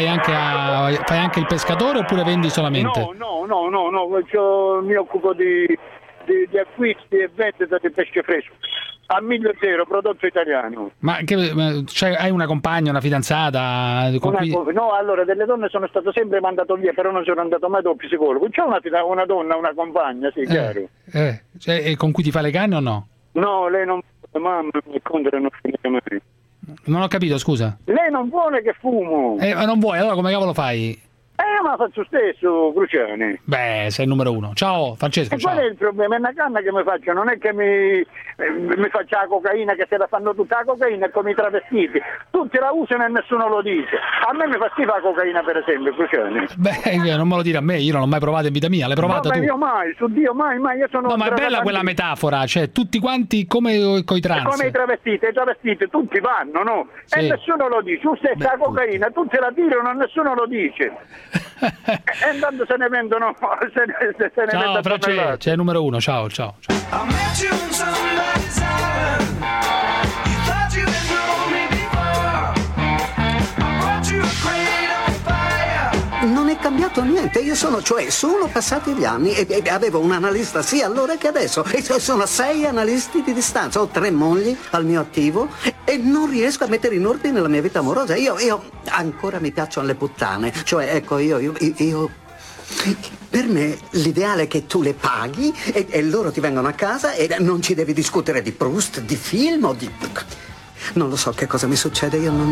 il pescatore oppure vendi solamente? No, mi occupo di acquisti e vendita di pesce fresco a 1.000 prodotto italiano. Ma cioè, hai una compagna, una fidanzata? No, allora delle donne sono stato sempre mandato via, però non sono andato mai da un psicologo. C'è una donna, una compagna, sì, chiaro. Cioè, e con cui ti fa le canne o no? No, lei non mamma mi conta non finire mai. Non ho capito, scusa. Lei non vuole che fumo. Non vuoi, allora come cavolo fai? Ma faccio stesso, Cruciani. Beh, sei il numero 1. Ciao, Francesco. E qual è il problema? È una canna che mi faccio, non è che mi faccio la cocaina, che se la fanno tutta la cocaina, è come i travestiti. Tutti la usano e nessuno lo dice. A me mi fa schifo la cocaina, per esempio, Cruciani. Beh, non me lo dire a me, io non l'ho mai provato in vita mia, l'hai provata tu? Io mai, su Dio mai, io sono... No, ma è bella quella metafora, cioè tutti quanti come coi trans. Come i travestiti, tutti vanno, no? Sì. E nessuno lo dice. Tu stessa cocaina, tutti la tirano e nessuno lo dice. E intanto se ne vendono ciao Francesco, c'è il numero 1, ciao. Non è cambiato niente, io sono passati gli anni e avevo un analista sia allora che adesso e sono 6 analisti di distanza, ho 3 mogli al mio attivo e non riesco a mettere in ordine la mia vita amorosa. Io ancora mi piacciono le puttane, cioè ecco io per me l'ideale è che tu le paghi e loro ti vengono a casa e non ci devi discutere di Proust, di film o di... Non lo so che cosa mi succede, io non...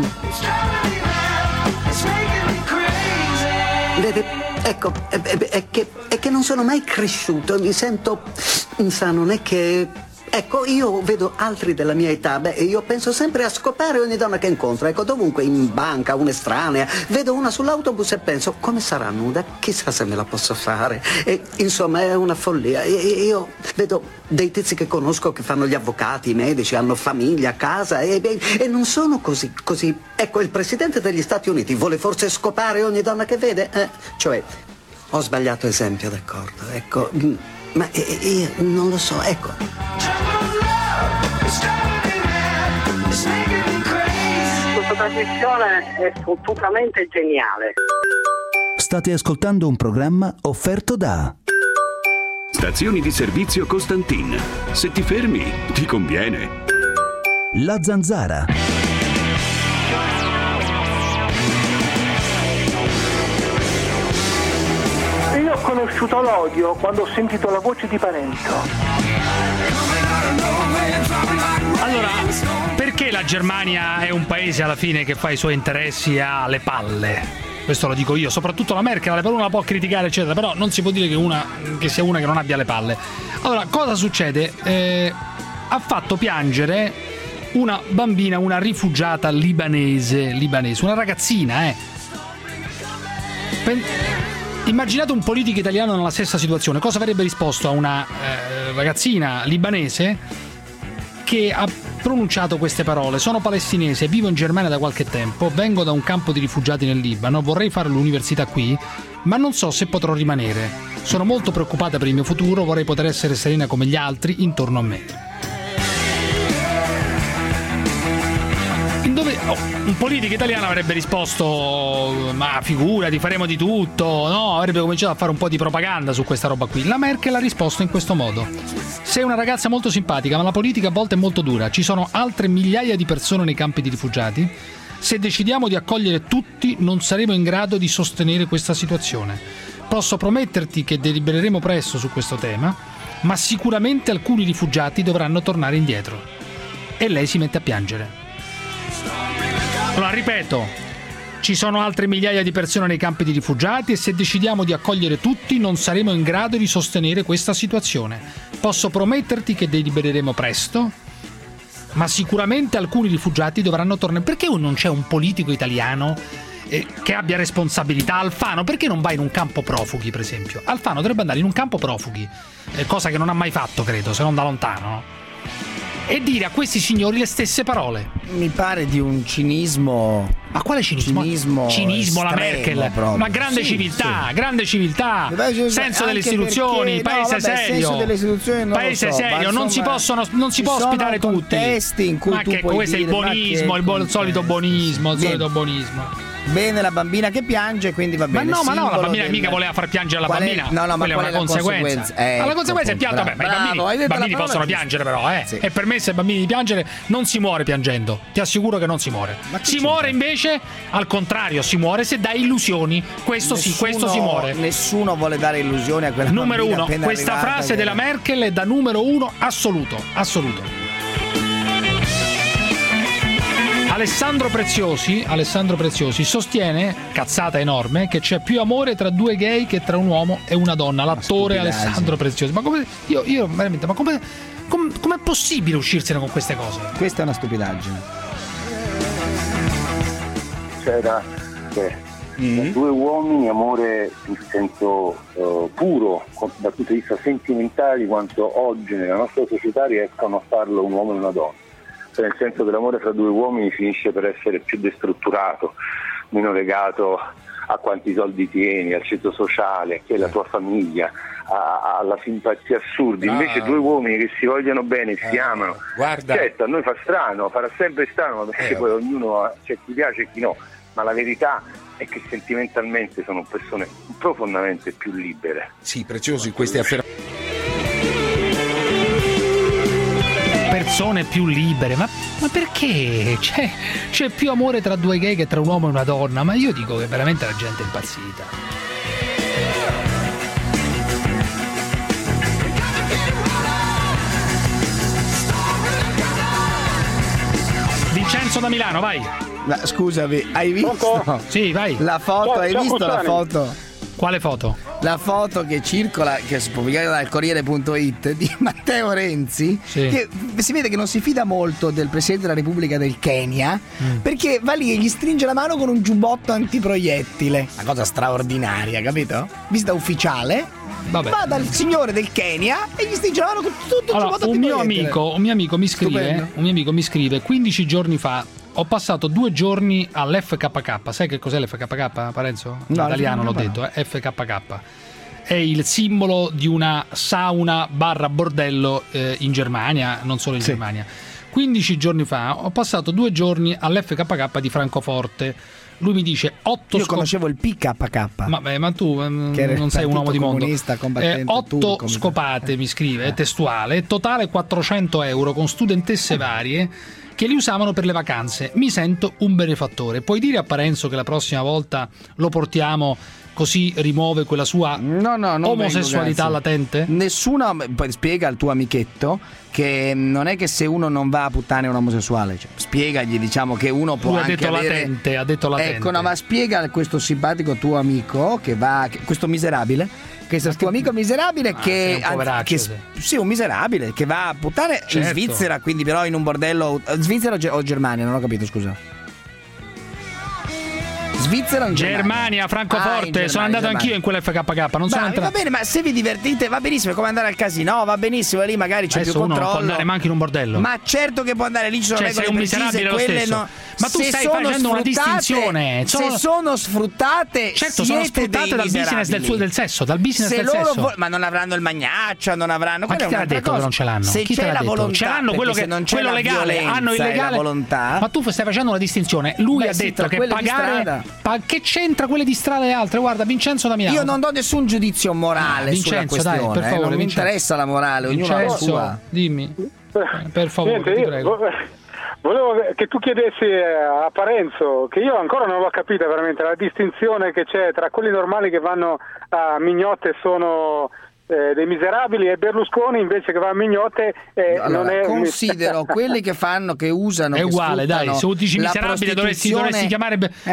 Vede, ecco, è che non sono mai cresciuto, mi sento, non è che... Ecco, io vedo altri della mia età, io penso sempre a scopare ogni donna che incontro, ecco, dovunque, in banca, un'estranea, vedo una sull'autobus e penso, come sarà nuda? Chissà se me la posso fare. E, insomma, è una follia. Io vedo dei tizi che conosco che fanno gli avvocati, i medici, hanno famiglia, casa e non sono così. Ecco, il presidente degli Stati Uniti vuole forse scopare ogni donna che vede? Cioè, ho sbagliato esempio, d'accordo, ecco, ma io non lo so, ecco. Questa trasmissione è fottutamente geniale. State ascoltando un programma offerto da Stazioni di servizio Costantin. Se ti fermi, ti conviene. La Zanzara. Io ho conosciuto l'odio quando ho sentito la voce di Parenzo. Allora, perché la Germania è un paese alla fine che fa i suoi interessi alle palle? Questo lo dico io, soprattutto la Merkel, alle palle uno la può criticare eccetera, però non si può dire che sia una che non abbia le palle. Allora, cosa succede? Ha fatto piangere una bambina, una rifugiata libanese, una ragazzina, Immaginate un politico italiano nella stessa situazione, cosa avrebbe risposto a una ragazzina libanese che ha pronunciato queste parole: sono palestinese, vivo in Germania da qualche tempo, vengo da un campo di rifugiati nel Libano, vorrei fare l'università qui, ma non so se potrò rimanere. Sono molto preoccupata per il mio futuro, vorrei poter essere serena come gli altri intorno a me. Un politico italiano avrebbe risposto: ma figurati, faremo di tutto, no? Avrebbe cominciato a fare un po' di propaganda su questa roba qui. La Merkel ha risposto in questo modo: sei una ragazza molto simpatica, ma la politica a volte è molto dura, ci sono altre migliaia di persone nei campi di rifugiati, se decidiamo di accogliere tutti non saremo in grado di sostenere questa situazione. Posso prometterti che delibereremo presto su questo tema, ma sicuramente alcuni rifugiati dovranno tornare indietro. E lei si mette a piangere. Allora, ripeto, ci sono altre migliaia di persone nei campi di rifugiati e se decidiamo di accogliere tutti non saremo in grado di sostenere questa situazione. Posso prometterti che delibereremo presto, ma sicuramente alcuni rifugiati dovranno tornare. Perché non c'è un politico italiano che abbia responsabilità? Alfano, perché non va in un campo profughi, per esempio? Alfano dovrebbe andare in un campo profughi, cosa che non ha mai fatto, credo, se non da lontano, no? E dire a questi signori le stesse parole. Mi pare di un cinismo. Ma quale cinismo? Cinismo la Merkel. Proprio. Ma grande civiltà, grande civiltà. Senso delle istituzioni, paese serio. Senso delle istituzioni non paese lo so, serio, non si può ospitare tutti. In cui ma tu che puoi questo è il bonismo, il solito bonismo, il solito bonismo. Bene la bambina che piange, quindi va bene. Ma no, la bambina mica voleva far piangere la bambina. No, ma quella è una conseguenza. La conseguenza è pianto. Vabbè, i bambini possono piangere, però, Sì. È permesso ai bambini di piangere, non si muore piangendo. Ti assicuro che non si muore. Si muore invece, al contrario, si muore se dai illusioni. Questo si muore. Nessuno vuole dare illusioni a quella numero bambina. Numero 1, questa frase della Merkel è da numero 1 assoluto. Alessandro Preziosi sostiene, cazzata enorme, che c'è più amore tra due gay che tra un uomo e una donna. L'attore Alessandro Preziosi. Ma come io veramente, ma com'è possibile uscirsene con queste cose? Questa è una stupidaggine. C'era due uomini, amore in senso puro dal punto di vista sentimentale, quanto oggi nella nostra società riescono a farlo un uomo e una donna. Nel senso che l'amore fra due uomini finisce per essere più destrutturato, meno legato a quanti soldi tieni, al ceto sociale, che è la tua famiglia, alla simpatia assurda. Invece due uomini che si vogliono bene, si amano. Guarda. Certo, a noi fa strano, farà sempre strano, perché poi ognuno c'è chi piace e chi no, ma la verità è che sentimentalmente sono persone profondamente più libere. Sì, Preziosi, queste affermazioni. Persone più libere, ma perché? C'è più amore tra due gay che tra un uomo e una donna, ma io dico che veramente la gente è impazzita. Vincenzo da Milano, vai. Ma scusami, hai visto? Sì, vai. La foto, hai visto la foto? Quale foto? La foto che circola, che si pubblicata dal Corriere.it, di Matteo Renzi, che si vede che non si fida molto del Presidente della Repubblica del Kenya, perché va lì e gli stringe la mano con un giubbotto antiproiettile. Una cosa straordinaria, capito? Visita ufficiale. Vabbè. Va dal signore del Kenya e gli stringe la mano con tutto il giubbotto antiproiettile. Un mio amico mi scrive 15 giorni fa: ho passato 2 giorni all'FKK. Sai che cos'è l'FKK, Parenzo? In italiano l'ho detto, FKK. È il simbolo di una sauna / bordello in Germania, non solo in Germania. 15 giorni fa ho passato 2 giorni all'FKK di Francoforte. Lui mi dice 8 Io conoscevo il PKK. Ma tu non sei un uomo di mondo. 8 scopate, mi scrive, testuale, totale 400 euro con studentesse varie che li usavano per le vacanze. Mi sento un benefattore. Puoi dire a Parenzo che la prossima volta lo portiamo, così rimuove quella sua omosessualità latente? Nessuno. Poi spiega al tuo amichetto che non è che se uno non va a puttane è un omosessuale, cioè, spiegagli, diciamo, che uno può lui anche ha detto latente. Ecco, no, ma spiega a questo simpatico tuo amico che va, questo miserabile, questo tuo amico miserabile che sì, un miserabile che va a puttane in Svizzera, quindi però in un bordello. Svizzera o Germania? Non ho capito, scusa. Svizzera o Germania, Francoforte, sono andato anch'io in quell'FKK, non sono entrato. Va bene, ma se vi divertite va benissimo, è come andare al casino, va benissimo, lì magari c'è adesso più controllo. Non può andare manco in un bordello. Ma certo che può andare, lì ci sono regole sei un precise, miserabile lo stesso. No. Ma tu stai facendo una distinzione. Se sono sfruttate, certo, sono sfruttate dal business del sesso, dal business del sesso. Ma non avranno il magnaccia, non avranno. Ma chi te l'ha detto che non ce l'hanno? Se chi c'è la volontà, ce l'hanno quello che non c'è quello legale, hanno illegale. Volontà. Ma tu stai facendo una distinzione. Lui ha detto che pagare che c'entra quelle di strada e altre. Guarda, Vincenzo da Milano. Io non do nessun giudizio morale Vincenzo, sulla questione, dai, per favore, non mi interessa la morale, ognuno ha la sua. Dimmi. Per favore, niente, ti prego. Volevo che tu chiedessi a Parenzo, che io ancora non l'ho capita veramente, la distinzione che c'è tra quelli normali che vanno a mignotte sono dei miserabili e Berlusconi invece che va a mignotte allora, non è considero quelli che fanno, che usano, è che uguale, dai, se tu dici miserabile dovresti chiamare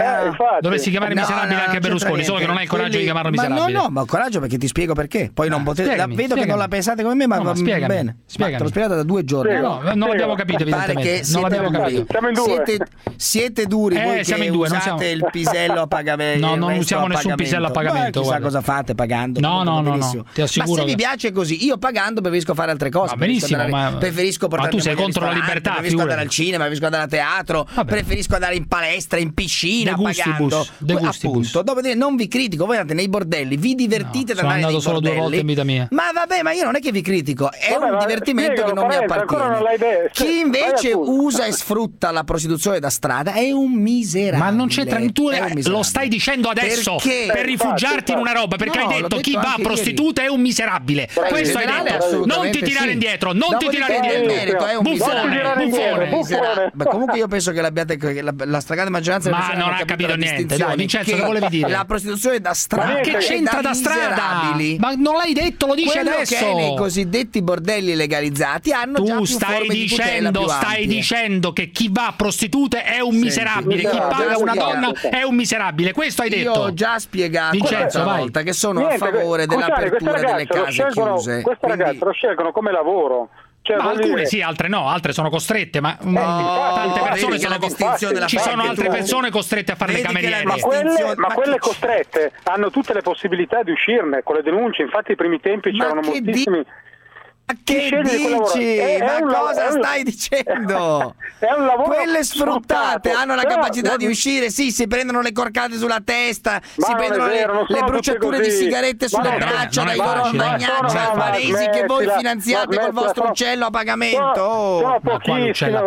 miserabile anche Berlusconi, solo che non hai il coraggio di chiamarlo miserabile. Ma ho coraggio, perché ti spiego perché. Poi non potete, vedo che non la pensate come me, ma va bene. Te l'ho spiegato da 2 giorni. No, non l'abbiamo capito, evidentemente. Non l'abbiamo capito. Siamo in 2. Siete duri voi che usate il pisello a pagamento. No, non usiamo nessun pisello a pagamento. Chissà cosa fate pagando. No, ti assicuro. Ma se vi piace così, io pagando preferisco fare altre cose. Va benissimo, preferisco portarmi, ma tu sei contro la libertà, preferisco andare al cinema, preferisco andare a teatro, preferisco andare in palestra, in piscina, pagando. Appunto, dopodiché non vi critico, voi andate nei bordelli, vi divertite da andare nei bordelli. Sono andato solo 2 volte in vita mia. Ma vabbè, ma io non è che vi critico, è un divertimento che non mi appartiene. Chi invece usa e sfrutta la prostituzione da strada è un miserabile. Ma non c'entra, tu lo stai dicendo adesso per rifugiarti in una roba, perché hai detto chi va a prostituta è un miserabile. Questo hai detto. Non ti tirare indietro, non ti tirare indietro. È un buffone. Ma comunque io penso che la stragrande maggioranza ma non ha capito niente. Dai, Vincenzo, che volevi dire? La prostituzione da strada. Ma che c'entra da strada? Ma non l'hai detto, lo dici adesso. Che nei cosiddetti bordelli legalizzati hanno già più forme di tutela più ampie. Stai dicendo che chi va a prostitute è un miserabile, chi paga una donna è un miserabile. Questo hai detto. Io ho già spiegato una volta che sono a favore dell'apertura delle case chiuse. Queste ragazze lo scelgono come lavoro. Cioè, ma alcune sì, altre no, altre sono costrette, ma tante persone sono costrette. Ci sono altre persone costrette a fare le cameriere. Ma quelle costrette hanno tutte le possibilità di uscirne con le denunce, infatti i primi tempi c'erano moltissimi. Ma che dici? Ma cosa stai dicendo? È un lavoro. Quelle sfruttate hanno la capacità di uscire, sì, si prendono le corcate sulla testa, si prendono le bruciature di sigarette sulle braccia dai loro magnacci albanesi che voi finanziate col vostro uccello a pagamento. Sono pochissime,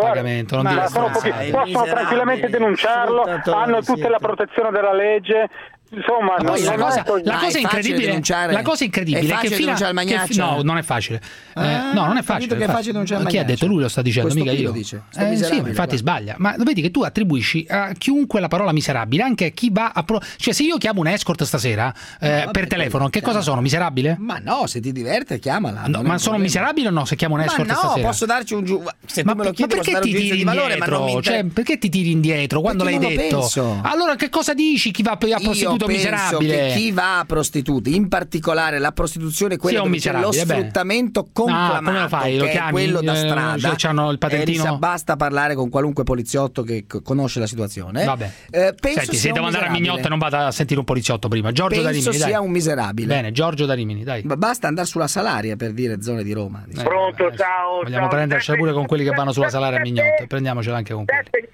possono tranquillamente denunciarlo, hanno tutta la protezione della legge. Insomma, la cosa incredibile è che fino a no, non è facile. No, non è facile. Che è facile denunciare. Ma chi ha detto? Lui lo sta dicendo, mica io. Dice. Sì, infatti sbaglia. Ma vedi che tu attribuisci a chiunque la parola miserabile, anche a chi va a cioè se io chiamo un escort stasera per telefono, che cosa sono? Miserabile? Ma no, se ti diverte chiamala. No, ma sono miserabile o no se chiamo un escort stasera? No, posso darci un se tu me lo chiedi, perché ti tiri indietro? Cioè, perché ti tiri indietro quando l'hai detto? Allora che cosa dici chi va a prostituta? Miserabile. Che chi va a prostitute, in particolare la prostituzione, quella dove c'è lo sfruttamento conclamato, come lo fai? Lo che chiami? È quello da strada, c'hanno il patentino. Basta parlare con qualunque poliziotto che conosce la situazione. Vabbè. Senti, se devo andare a Mignotta non vado a sentire un poliziotto prima. Giorgio da Rimini, sia un miserabile. Bene, Giorgio da Rimini, dai. Basta andare sulla Salaria per dire zone di Roma. Pronto, ciao. Vogliamo prendercela pure con quelli che vanno sulla Salaria a Mignotta. Prendiamocela anche con quelli.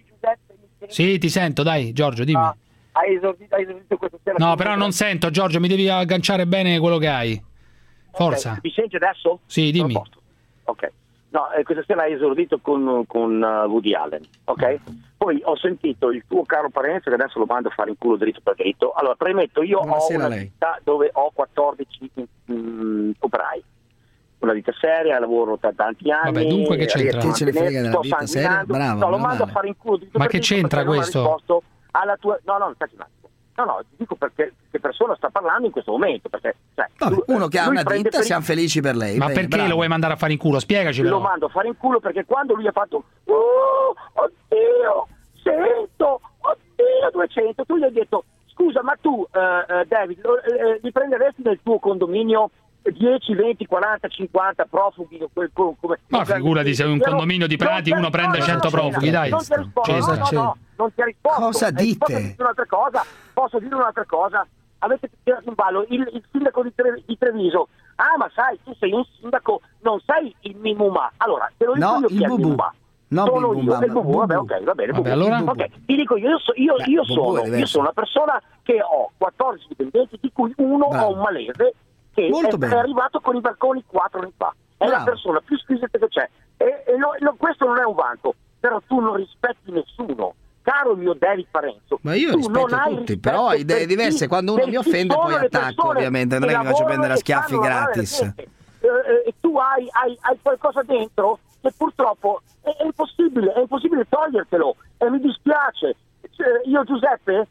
Sì, ti sento, dai, Giorgio, dimmi. Hai esordito questa sera. No, però non sento, Giorgio, mi devi agganciare bene quello che hai. Forza. Okay. Mi senti adesso? Sì, dimmi. Ok. No, questa sera hai esordito con Woody Allen, ok? Poi ho sentito il tuo caro Parenzo, che adesso lo mando a fare in culo dritto per dritto. Allora, premetto, io ho una città dove ho 14 operai. una vita seria, lavoro da tanti anni. Vabbè, dunque che c'entra? Che ce ne frega della vita seria? Bravo. No, lo mando a fare in culo. Ma che c'entra questo? Alla tua... No, aspetta un attimo. No, dico perché che persona sta parlando in questo momento, perché uno che ha una ditta, siamo felici per lei. Ma perché bravo. Lo vuoi mandare a fare in culo? Spiegaci. Lo mando a fare in culo perché quando lui ha fatto oddio, 100, oddio, 200, tu gli hai detto scusa, ma tu David li prenderesti nel tuo condominio 10, 20, 40, 50 profughi? Ma figurati, se un condominio di Prati uno prende 100 profughi, dai. Non ti ha risposto. Non ti ha risposto. Cosa dite? Posso dire un'altra cosa? Avete tirato in ballo il sindaco di Treviso. Ah, ma sai, tu sei un sindaco, non sei il Mimuma. Allora, te lo dico io chi è il Mimuma. Sono io, il Bubu, vabbè, ok, va bene. Vabbè, allora? Okay, ti dico io sono una persona che ho 14 dipendenti, di cui uno ho un malese che è arrivato con i balconi 4 anni fa. È la persona più squisita che c'è. E questo non è un vanto, però tu non rispetti nessuno. Caro mio David Parenzo, ma io rispetto tutti, però ho idee diverse. Quando uno mi offende poi attacco, ovviamente, non è che mi faccio prendere a schiaffi gratis. E tu hai qualcosa dentro che purtroppo è impossibile togliertelo, e mi dispiace. Io Giuseppe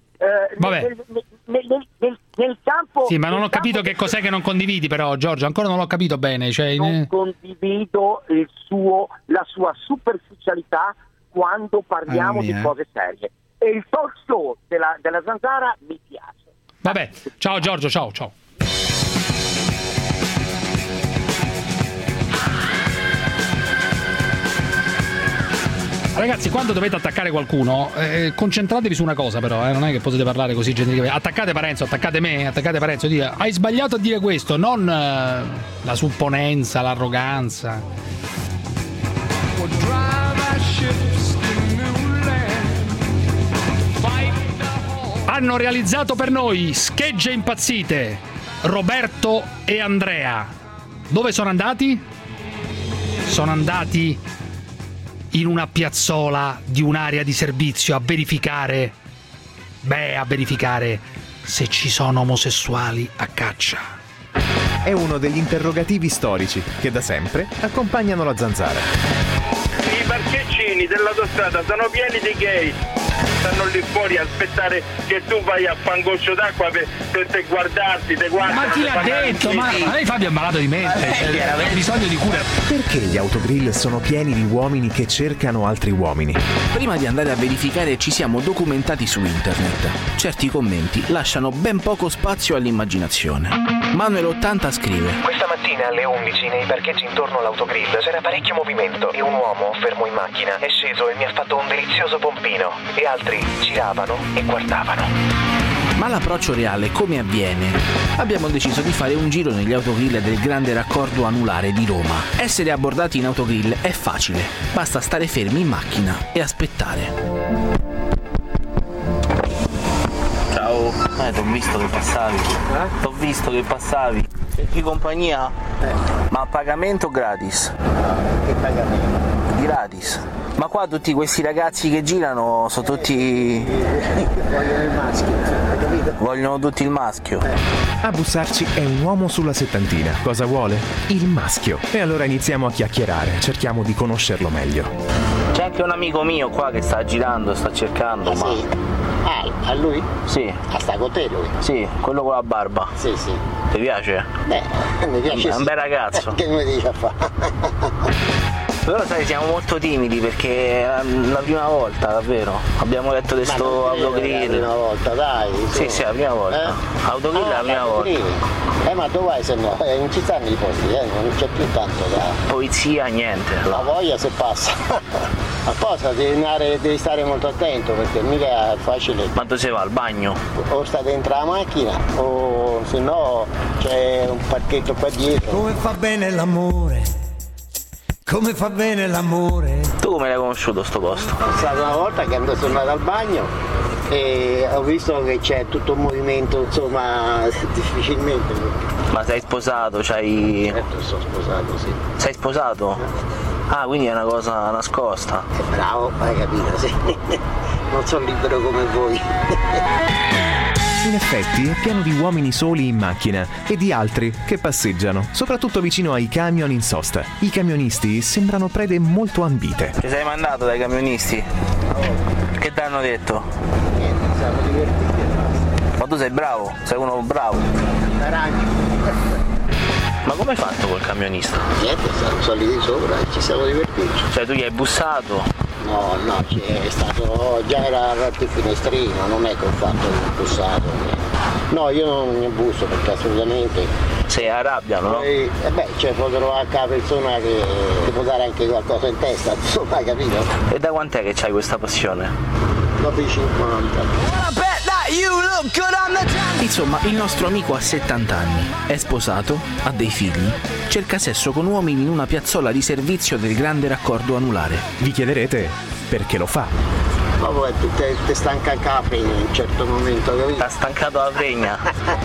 nel campo... Sì, ma non ho capito che cos'è che non condividi, però Giorgio, ancora non l'ho capito bene. Non condivido la sua superficialità quando parliamo di cose serie, e il talk show della Zanzara mi piace. Vabbè, ciao Giorgio, ciao. Ragazzi, quando dovete attaccare qualcuno, concentratevi su una cosa, però, non è che potete parlare così genericamente. Attaccate Parenzo, attaccate me, attaccate Parenzo, dite hai sbagliato a dire questo, non la supponenza, l'arroganza. Hanno realizzato per noi Schegge Impazzite, Roberto e Andrea. Dove sono andati? Sono andati in una piazzola di un'area di servizio a verificare se ci sono omosessuali a caccia. È uno degli interrogativi storici che da sempre accompagnano la Zanzara. I parcheggini dell'autostrada sono pieni di gay. Stanno lì fuori a aspettare che tu vai a fangoscio d'acqua per guardarti, te guardano. Ma chi l'ha detto? Ma lei Fabio è malato di mente, ha bisogno di cura. Perché gli autogrill sono pieni di uomini che cercano altri uomini? Prima di andare a verificare ci siamo documentati su internet. Certi commenti lasciano ben poco spazio all'immaginazione. Manuel80 scrive: questa mattina alle 11 nei parcheggi intorno all'autogrill c'era parecchio movimento e un uomo fermo in macchina è sceso e mi ha fatto un delizioso pompino, e altri giravano e guardavano. Ma l'approccio reale come avviene? Abbiamo deciso di fare un giro negli autogrill del grande raccordo anulare di Roma. Essere abbordati in autogrill è facile, basta stare fermi in macchina e aspettare. Ciao, t'ho visto che passavi. T'ho visto che passavi. Cerchi compagnia? Ma a pagamento o gratis? Che pagamento? Gratis. Ma qua tutti questi ragazzi che girano sono tutti... Vogliono il maschio, hai capito? Vogliono tutti il maschio. A bussarci è un uomo sulla settantina. Cosa vuole? Il maschio. E allora iniziamo a chiacchierare, cerchiamo di conoscerlo meglio. C'è anche un amico mio qua che sta girando, sta cercando, ma... Sì. Ah, a lui? Sì. Ah, sta con te lui? Sì, quello con la barba. Sì. Ti piace? Beh, mi piace. È un bel ragazzo. Che mi dice a fare? Però sai, siamo molto timidi perché è la prima volta, davvero. Abbiamo letto di sto autogrill. La prima volta, dai. Sì, la prima volta. Autogrill la prima volta. Ma dove vai se no? Non ci stanno i posti, non c'è più tanto da... Polizia, niente. La voglia se passa. Apposta, devi stare molto attento perché mica è facile. Ma dove si va? Al bagno? O sta dentro la macchina o se no c'è un parchetto qua dietro. Come fa bene l'amore? Come fa bene l'amore? Tu come l'hai conosciuto sto posto? È stata una volta che sono andato al bagno e ho visto che c'è tutto un movimento, insomma, difficilmente. Ma sei sposato? C'hai... Certo, sono sposato, sì. Sei sposato? Ah, quindi è una cosa nascosta. Bravo, hai capito, sì. Non sono libero come voi. In effetti è pieno di uomini soli in macchina e di altri che passeggiano, soprattutto vicino ai camion in sosta. I camionisti sembrano prede molto ambite. Ti sei mandato dai camionisti? Che ti hanno detto? Siamo divertiti. Ma tu sei bravo? Sei uno bravo? Ma come hai fatto col camionista? Niente, siamo saliti sopra e ci siamo divertiti. Cioè tu gli hai bussato? No, è stato, già era rotto il finestrino, non è che ho fatto il bussato. No, io non ne busso perché assolutamente. Si arrabbiano, no? Cioè potrò anche la persona che ti può dare anche qualcosa in testa, insomma, capito? E da quant'è che c'hai questa passione? Dopo i 50. Insomma, il nostro amico ha 70 anni, è sposato, ha dei figli, cerca sesso con uomini in una piazzola di servizio del grande raccordo anulare. Vi chiederete perché lo fa? Ma poi tu ti stanca anche la fregna in un certo momento, capito? T'ha stancato la fregna.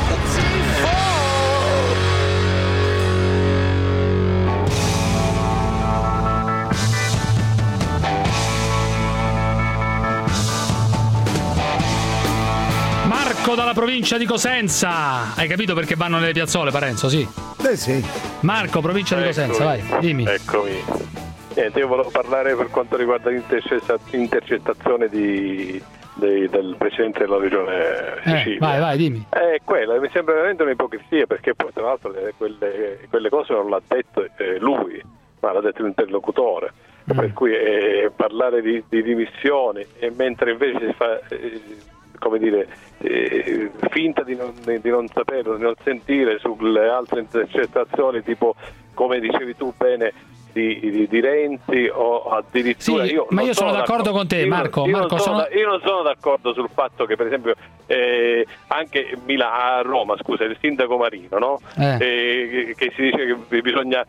Marco dalla provincia di Cosenza. Hai capito perché vanno nelle piazzole, Parenzo? Sì. Beh sì. Marco, provincia di Cosenza, vai, dimmi. Eccomi. Niente, io volevo parlare per quanto riguarda l'intercettazione del Presidente della Regione Sicilia. Vai, dimmi. Quella mi sembra veramente un'ipocrisia, perché poi tra l'altro quelle cose non l'ha detto lui, ma l'ha detto l'interlocutore. Per cui parlare di dimissioni, e mentre invece si fa come dire, finta di non saperlo, di non sentire sulle altre intercettazioni, tipo come dicevi tu bene di Renzi, o addirittura sì, ma io sono d'accordo con te, Marco. Io non sono d'accordo sul fatto che per esempio anche a Roma, scusa, il sindaco Marino, no? Che si dice che bisogna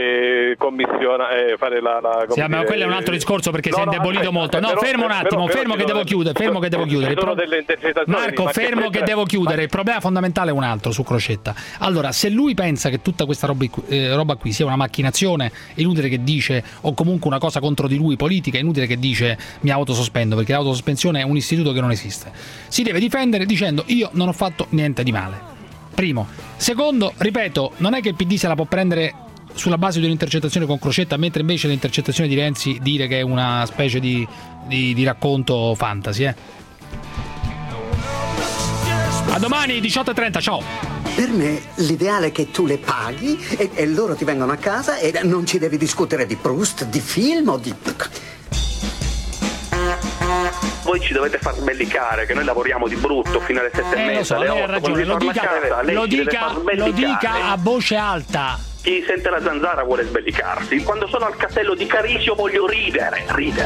fare la sì, ma quello è un altro discorso, perché si è indebolito molto. No, fermo un attimo, fermo che devo chiudere. Marco, fermo che devo chiudere. Il problema fondamentale è un altro su Crocetta. Allora, se lui pensa che tutta questa roba qui sia una macchinazione, è inutile che dice, o comunque una cosa contro di lui politica, è inutile che dice mi autosospendo, perché l'autosospensione è un istituto che non esiste. Si deve difendere dicendo io non ho fatto niente di male. Primo. Secondo, ripeto, non è che il PD se la può prendere sulla base di un'intercettazione con Crocetta, mentre invece l'intercettazione di Renzi dire che è una specie di racconto fantasy. A domani 18:30, ciao. Per me l'ideale è che tu le paghi e loro ti vengono a casa e non ci devi discutere di Proust, di film o di... Voi ci dovete far sbellicare, che noi lavoriamo di brutto fino alle 7:30. Lo so, lei ha ragione, lo dica a voce alta. Chi sente la zanzara vuole sbellicarsi. Quando sono al castello di Carisio voglio ridere.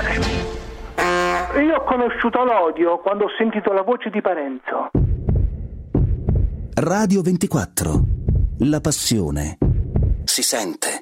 Io ho conosciuto l'odio quando ho sentito la voce di Parenzo. Radio 24. La passione si sente.